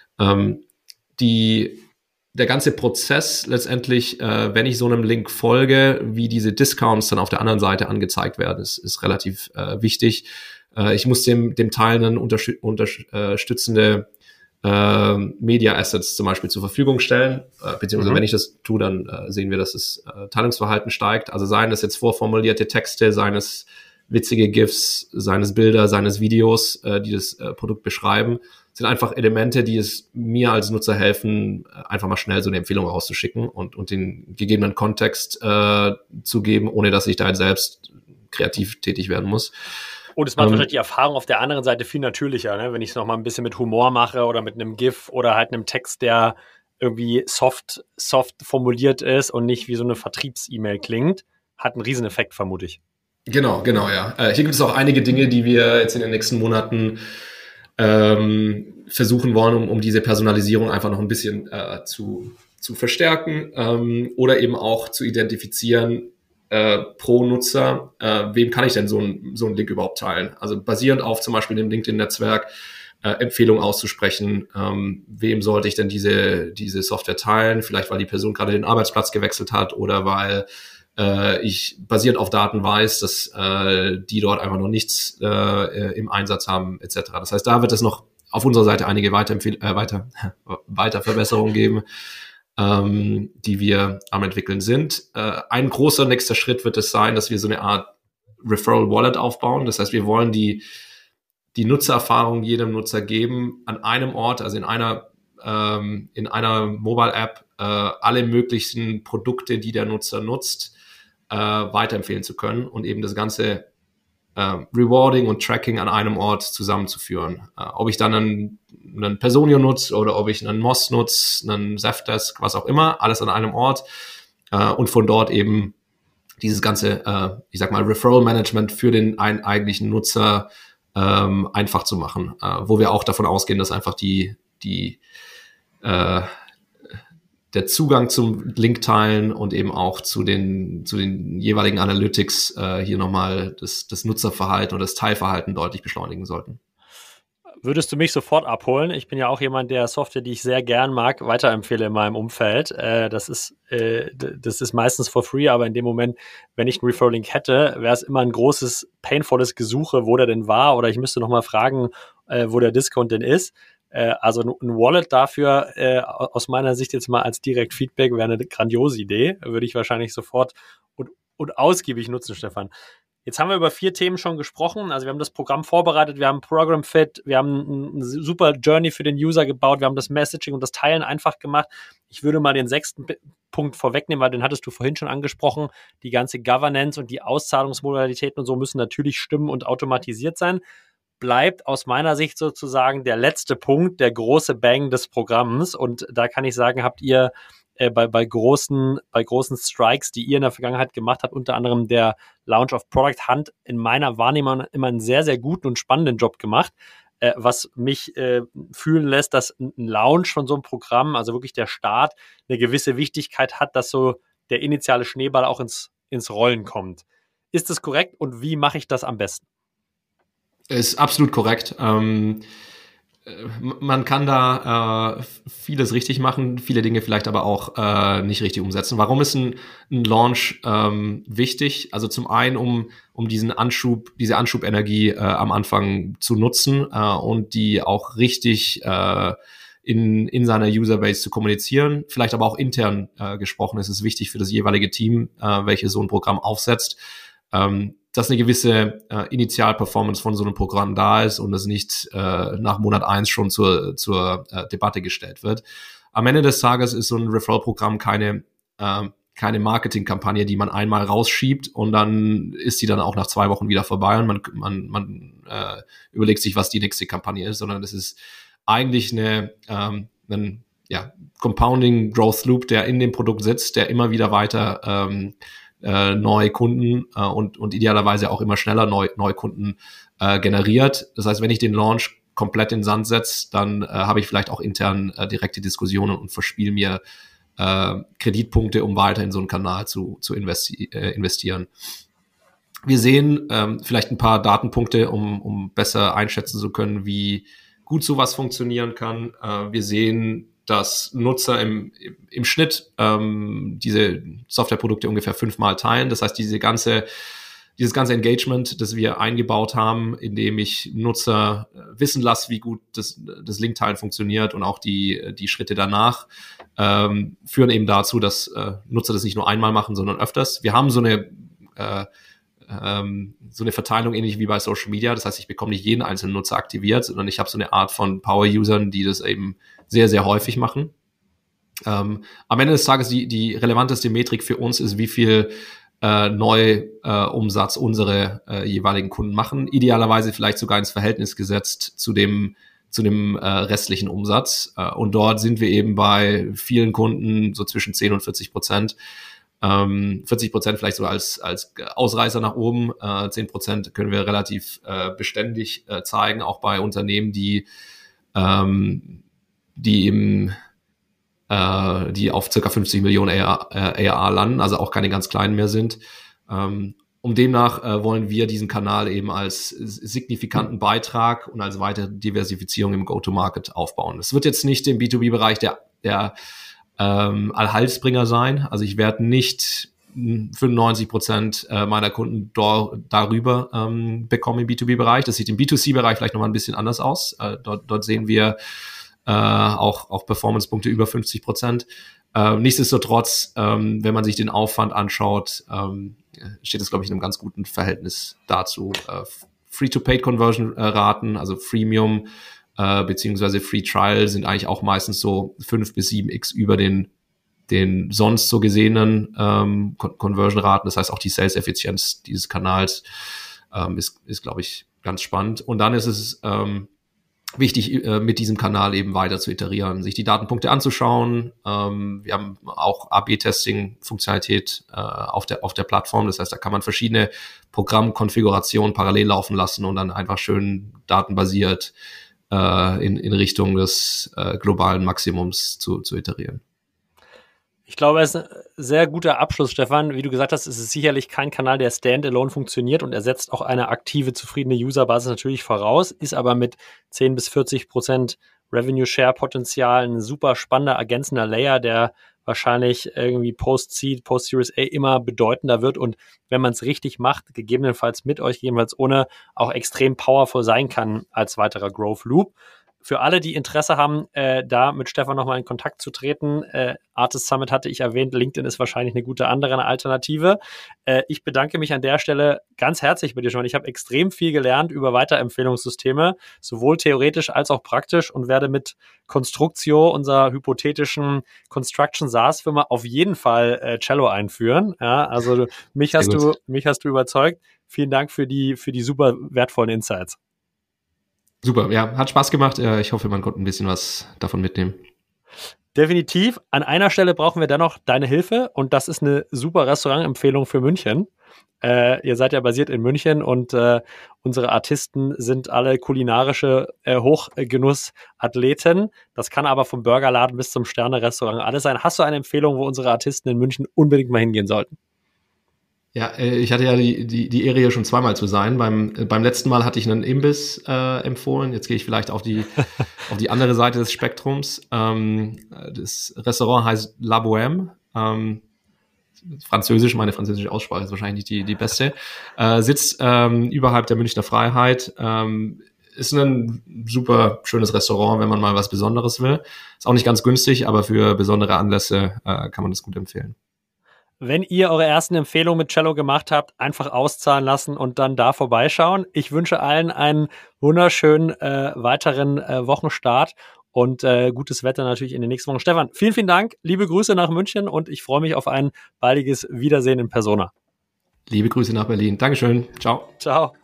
Der ganze Prozess letztendlich, wenn ich so einem Link folge, wie diese Discounts dann auf der anderen Seite angezeigt werden, ist relativ wichtig. Ich muss dem Teilenden unterstützende Media Assets zum Beispiel zur Verfügung stellen, beziehungsweise wenn ich das tue, dann sehen wir, dass das Teilungsverhalten steigt. Also seien es jetzt vorformulierte Texte, seien es witzige GIFs, seien es Bilder, seien es Videos, die das Produkt beschreiben, sind einfach Elemente, die es mir als Nutzer helfen, einfach mal schnell so eine Empfehlung rauszuschicken und den gegebenen Kontext zu geben, ohne dass ich da halt selbst kreativ tätig werden muss. Und es macht wahrscheinlich die Erfahrung auf der anderen Seite viel natürlicher, ne? Wenn ich es nochmal ein bisschen mit Humor mache oder mit einem GIF oder halt einem Text, der irgendwie soft formuliert ist und nicht wie so eine Vertriebs-E-Mail klingt, hat einen Rieseneffekt, vermute ich. Genau, ja. Hier gibt es auch einige Dinge, die wir jetzt in den nächsten Monaten versuchen wollen, um diese Personalisierung einfach noch ein bisschen zu verstärken oder eben auch zu identifizieren, pro Nutzer, wem kann ich denn so einen Link überhaupt teilen? Also basierend auf zum Beispiel dem LinkedIn-Netzwerk Empfehlungen auszusprechen, wem sollte ich denn diese Software teilen? Vielleicht, weil die Person gerade den Arbeitsplatz gewechselt hat oder weil ich basierend auf Daten weiß, dass die dort einfach noch nichts im Einsatz haben, etc. Das heißt, da wird es noch auf unserer Seite einige Weiterverbesserungen geben, die wir am entwickeln sind. Ein großer nächster Schritt wird es sein, dass wir so eine Art Referral Wallet aufbauen. Das heißt, wir wollen die Nutzererfahrung jedem Nutzer geben an einem Ort, also in einer Mobile App, alle möglichen Produkte, die der Nutzer nutzt, weiterempfehlen zu können und eben das ganze Rewarding und Tracking an einem Ort zusammenzuführen. Ob ich dann einen Personio nutze oder ob ich einen Moz nutze, einen Zendesk, was auch immer, alles an einem Ort und von dort eben dieses ganze, ich sag mal, Referral Management für den eigentlichen Nutzer einfach zu machen, wo wir auch davon ausgehen, dass einfach der Zugang zum Link-Teilen und eben auch zu den jeweiligen Analytics hier nochmal das Nutzerverhalten oder das Teilverhalten deutlich beschleunigen sollten. Würdest du mich sofort abholen? Ich bin ja auch jemand, der Software, die ich sehr gern mag, weiterempfehle in meinem Umfeld. Das ist meistens for free, aber in dem Moment, wenn ich einen Referral-Link hätte, wäre es immer ein großes, painvolles Gesuche, wo der denn war, oder ich müsste nochmal fragen, wo der Discount denn ist. Also ein Wallet dafür, aus meiner Sicht jetzt mal als Direkt-Feedback, wäre eine grandiose Idee. Würde ich wahrscheinlich sofort und ausgiebig nutzen, Stefan. Jetzt haben wir über 4 Themen schon gesprochen. Also wir haben das Programm vorbereitet, wir haben Program Fit, wir haben eine super Journey für den User gebaut, wir haben das Messaging und das Teilen einfach gemacht. Ich würde mal den 6. Punkt vorwegnehmen, weil den hattest du vorhin schon angesprochen. Die ganze Governance und die Auszahlungsmodalitäten und so müssen natürlich stimmen und automatisiert sein. Bleibt aus meiner Sicht sozusagen der letzte Punkt, der große Bang des Programms. Und da kann ich sagen, habt ihr bei großen Strikes, die ihr in der Vergangenheit gemacht habt, unter anderem der Launch of Product Hunt, in meiner Wahrnehmung immer einen sehr, sehr guten und spannenden Job gemacht, was mich fühlen lässt, dass ein Launch von so einem Programm, also wirklich der Start, eine gewisse Wichtigkeit hat, dass so der initiale Schneeball auch ins Rollen kommt. Ist das korrekt und wie mache ich das am besten? Ist absolut korrekt. Man kann da vieles richtig machen, viele Dinge vielleicht aber auch nicht richtig umsetzen. Warum ist ein Launch wichtig? Also zum einen, um diese Anschubenergie am Anfang zu nutzen und die auch richtig in seiner Userbase zu kommunizieren. Vielleicht aber auch intern gesprochen ist es wichtig für das jeweilige Team, welches so ein Programm aufsetzt, dass eine gewisse Initialperformance von so einem Programm da ist und es nicht nach Monat 1 schon zur Debatte gestellt wird. Am Ende des Tages ist so ein Referral-Programm keine Marketingkampagne, die man einmal rausschiebt und dann ist die dann auch nach 2 Wochen wieder vorbei und man überlegt sich, was die nächste Kampagne ist, sondern es ist eigentlich ein Compounding Growth Loop, der in dem Produkt sitzt, der immer wieder weiter neue Kunden und idealerweise auch immer schneller neue Kunden generiert. Das heißt, wenn ich den Launch komplett in den Sand setze, dann habe ich vielleicht auch intern direkte Diskussionen und verspiele mir Kreditpunkte, um weiter in so einen Kanal zu investieren. Wir sehen vielleicht ein paar Datenpunkte, um besser einschätzen zu können, wie gut sowas funktionieren kann. Wir sehen, dass Nutzer im Schnitt diese Softwareprodukte ungefähr 5-mal teilen. Das heißt, dieses ganze Engagement, das wir eingebaut haben, indem ich Nutzer wissen lasse, wie gut das Link-Teilen funktioniert und auch die Schritte danach, führen eben dazu, dass Nutzer das nicht nur einmal machen, sondern öfters. Wir haben so eine Verteilung ähnlich wie bei Social Media. Das heißt, ich bekomme nicht jeden einzelnen Nutzer aktiviert, sondern ich habe so eine Art von Power-Usern, die das eben sehr, sehr häufig machen. Am Ende des Tages die relevanteste Metrik für uns ist, wie viel Umsatz unsere jeweiligen Kunden machen. Idealerweise vielleicht sogar ins Verhältnis gesetzt zu dem restlichen Umsatz. Und dort sind wir eben bei vielen Kunden so zwischen 10% und 40%. 40% vielleicht so als Ausreißer nach oben, 10% können wir relativ beständig zeigen, auch bei Unternehmen, die auf circa 50 Millionen ARR landen, also auch keine ganz kleinen mehr sind. Demnach wollen wir diesen Kanal eben als signifikanten Beitrag und als weitere Diversifizierung im Go-to-Market aufbauen. Es wird jetzt nicht im B2B-Bereich der Allheilsbringer sein. Also ich werde nicht 95% meiner Kunden darüber bekommen im B2B-Bereich. Das sieht im B2C-Bereich vielleicht nochmal ein bisschen anders aus. Dort sehen wir auch Performance-Punkte über 50%. Nichtsdestotrotz, wenn man sich den Aufwand anschaut, steht es, glaube ich, in einem ganz guten Verhältnis dazu. Free-to-Paid-Conversion-Raten, also Freemium beziehungsweise Free Trial sind eigentlich auch meistens so 5 bis 7x über den sonst so gesehenen Conversion-Raten. Das heißt, auch die Sales-Effizienz dieses Kanals ist, glaube ich, ganz spannend. Und dann ist es wichtig, mit diesem Kanal eben weiter zu iterieren, sich die Datenpunkte anzuschauen. Wir haben auch A/B-Testing-Funktionalität auf der Plattform. Das heißt, da kann man verschiedene Programmkonfigurationen parallel laufen lassen und dann einfach schön datenbasiert in Richtung des globalen Maximums zu iterieren. Ich glaube, es ist ein sehr guter Abschluss, Stefan. Wie du gesagt hast, ist es sicherlich kein Kanal, der standalone funktioniert und ersetzt auch eine aktive, zufriedene Userbasis natürlich voraus, ist aber mit 10 bis 40% Revenue-Share-Potenzial ein super spannender, ergänzender Layer, der wahrscheinlich irgendwie Post-Seed, Post-Series A immer bedeutender wird und wenn man es richtig macht, gegebenenfalls mit euch, gegebenenfalls ohne, auch extrem powerful sein kann als weiterer Growth Loop. Für alle, die Interesse haben, da mit Stefan nochmal in Kontakt zu treten, Artist Summit hatte ich erwähnt, LinkedIn ist wahrscheinlich eine gute andere Alternative. Ich bedanke mich an der Stelle ganz herzlich bei dir schon. Ich habe extrem viel gelernt über Weiterempfehlungssysteme, sowohl theoretisch als auch praktisch und werde mit Constructio, unserer hypothetischen Construction SaaS-Firma, auf jeden Fall Cello einführen. Ja, also mich hast du überzeugt. Vielen Dank für die super wertvollen Insights. Super, ja, hat Spaß gemacht. Ich hoffe, man konnte ein bisschen was davon mitnehmen. Definitiv. An einer Stelle brauchen wir dennoch deine Hilfe und das ist eine super Restaurantempfehlung für München. Ihr seid ja basiert in München und unsere Artisten sind alle kulinarische Hochgenussathleten. Das kann aber vom Burgerladen bis zum Sterne-Restaurant alles sein. Hast du eine Empfehlung, wo unsere Artisten in München unbedingt mal hingehen sollten? Ja, ich hatte ja die Ehre, hier schon zweimal zu sein. Beim letzten Mal hatte ich einen Imbiss empfohlen. Jetzt gehe ich vielleicht auf die andere Seite des Spektrums. Das Restaurant heißt La Bohème. Französisch, meine französische Aussprache ist wahrscheinlich nicht die beste. Sitzt überhalb der Münchner Freiheit. Ist ein super schönes Restaurant, wenn man mal was Besonderes will. Ist auch nicht ganz günstig, aber für besondere Anlässe kann man das gut empfehlen. Wenn ihr eure ersten Empfehlungen mit Cello gemacht habt, einfach auszahlen lassen und dann da vorbeischauen. Ich wünsche allen einen wunderschönen weiteren Wochenstart und gutes Wetter natürlich in den nächsten Wochen. Stefan, vielen, vielen Dank. Liebe Grüße nach München und ich freue mich auf ein baldiges Wiedersehen in Persona. Liebe Grüße nach Berlin. Dankeschön. Ciao. Ciao.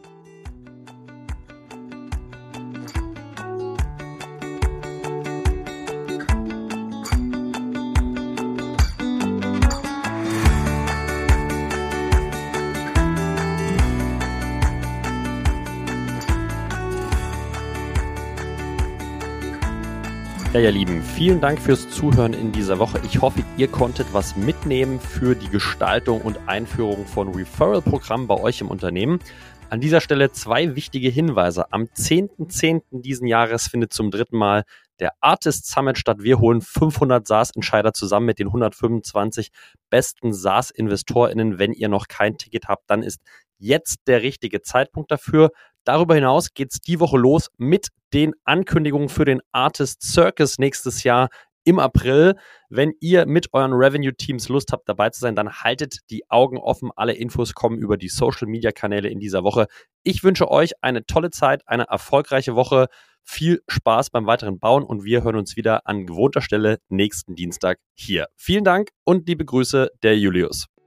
Ja, ihr Lieben, vielen Dank fürs Zuhören in dieser Woche. Ich hoffe, ihr konntet was mitnehmen für die Gestaltung und Einführung von Referral-Programmen bei euch im Unternehmen. An dieser Stelle 2 wichtige Hinweise. Am 10.10. diesen Jahres findet zum 3. Mal der Artist Summit statt. Wir holen 500 SaaS-Entscheider zusammen mit den 125 besten SaaS-InvestorInnen. Wenn ihr noch kein Ticket habt, dann ist jetzt der richtige Zeitpunkt dafür. Darüber hinaus geht's die Woche los mit den Ankündigungen für den Artist Circus nächstes Jahr im April. Wenn ihr mit euren Revenue-Teams Lust habt, dabei zu sein, dann haltet die Augen offen. Alle Infos kommen über die Social-Media-Kanäle in dieser Woche. Ich wünsche euch eine tolle Zeit, eine erfolgreiche Woche. Viel Spaß beim weiteren Bauen und wir hören uns wieder an gewohnter Stelle nächsten Dienstag hier. Vielen Dank und liebe Grüße, der Julius.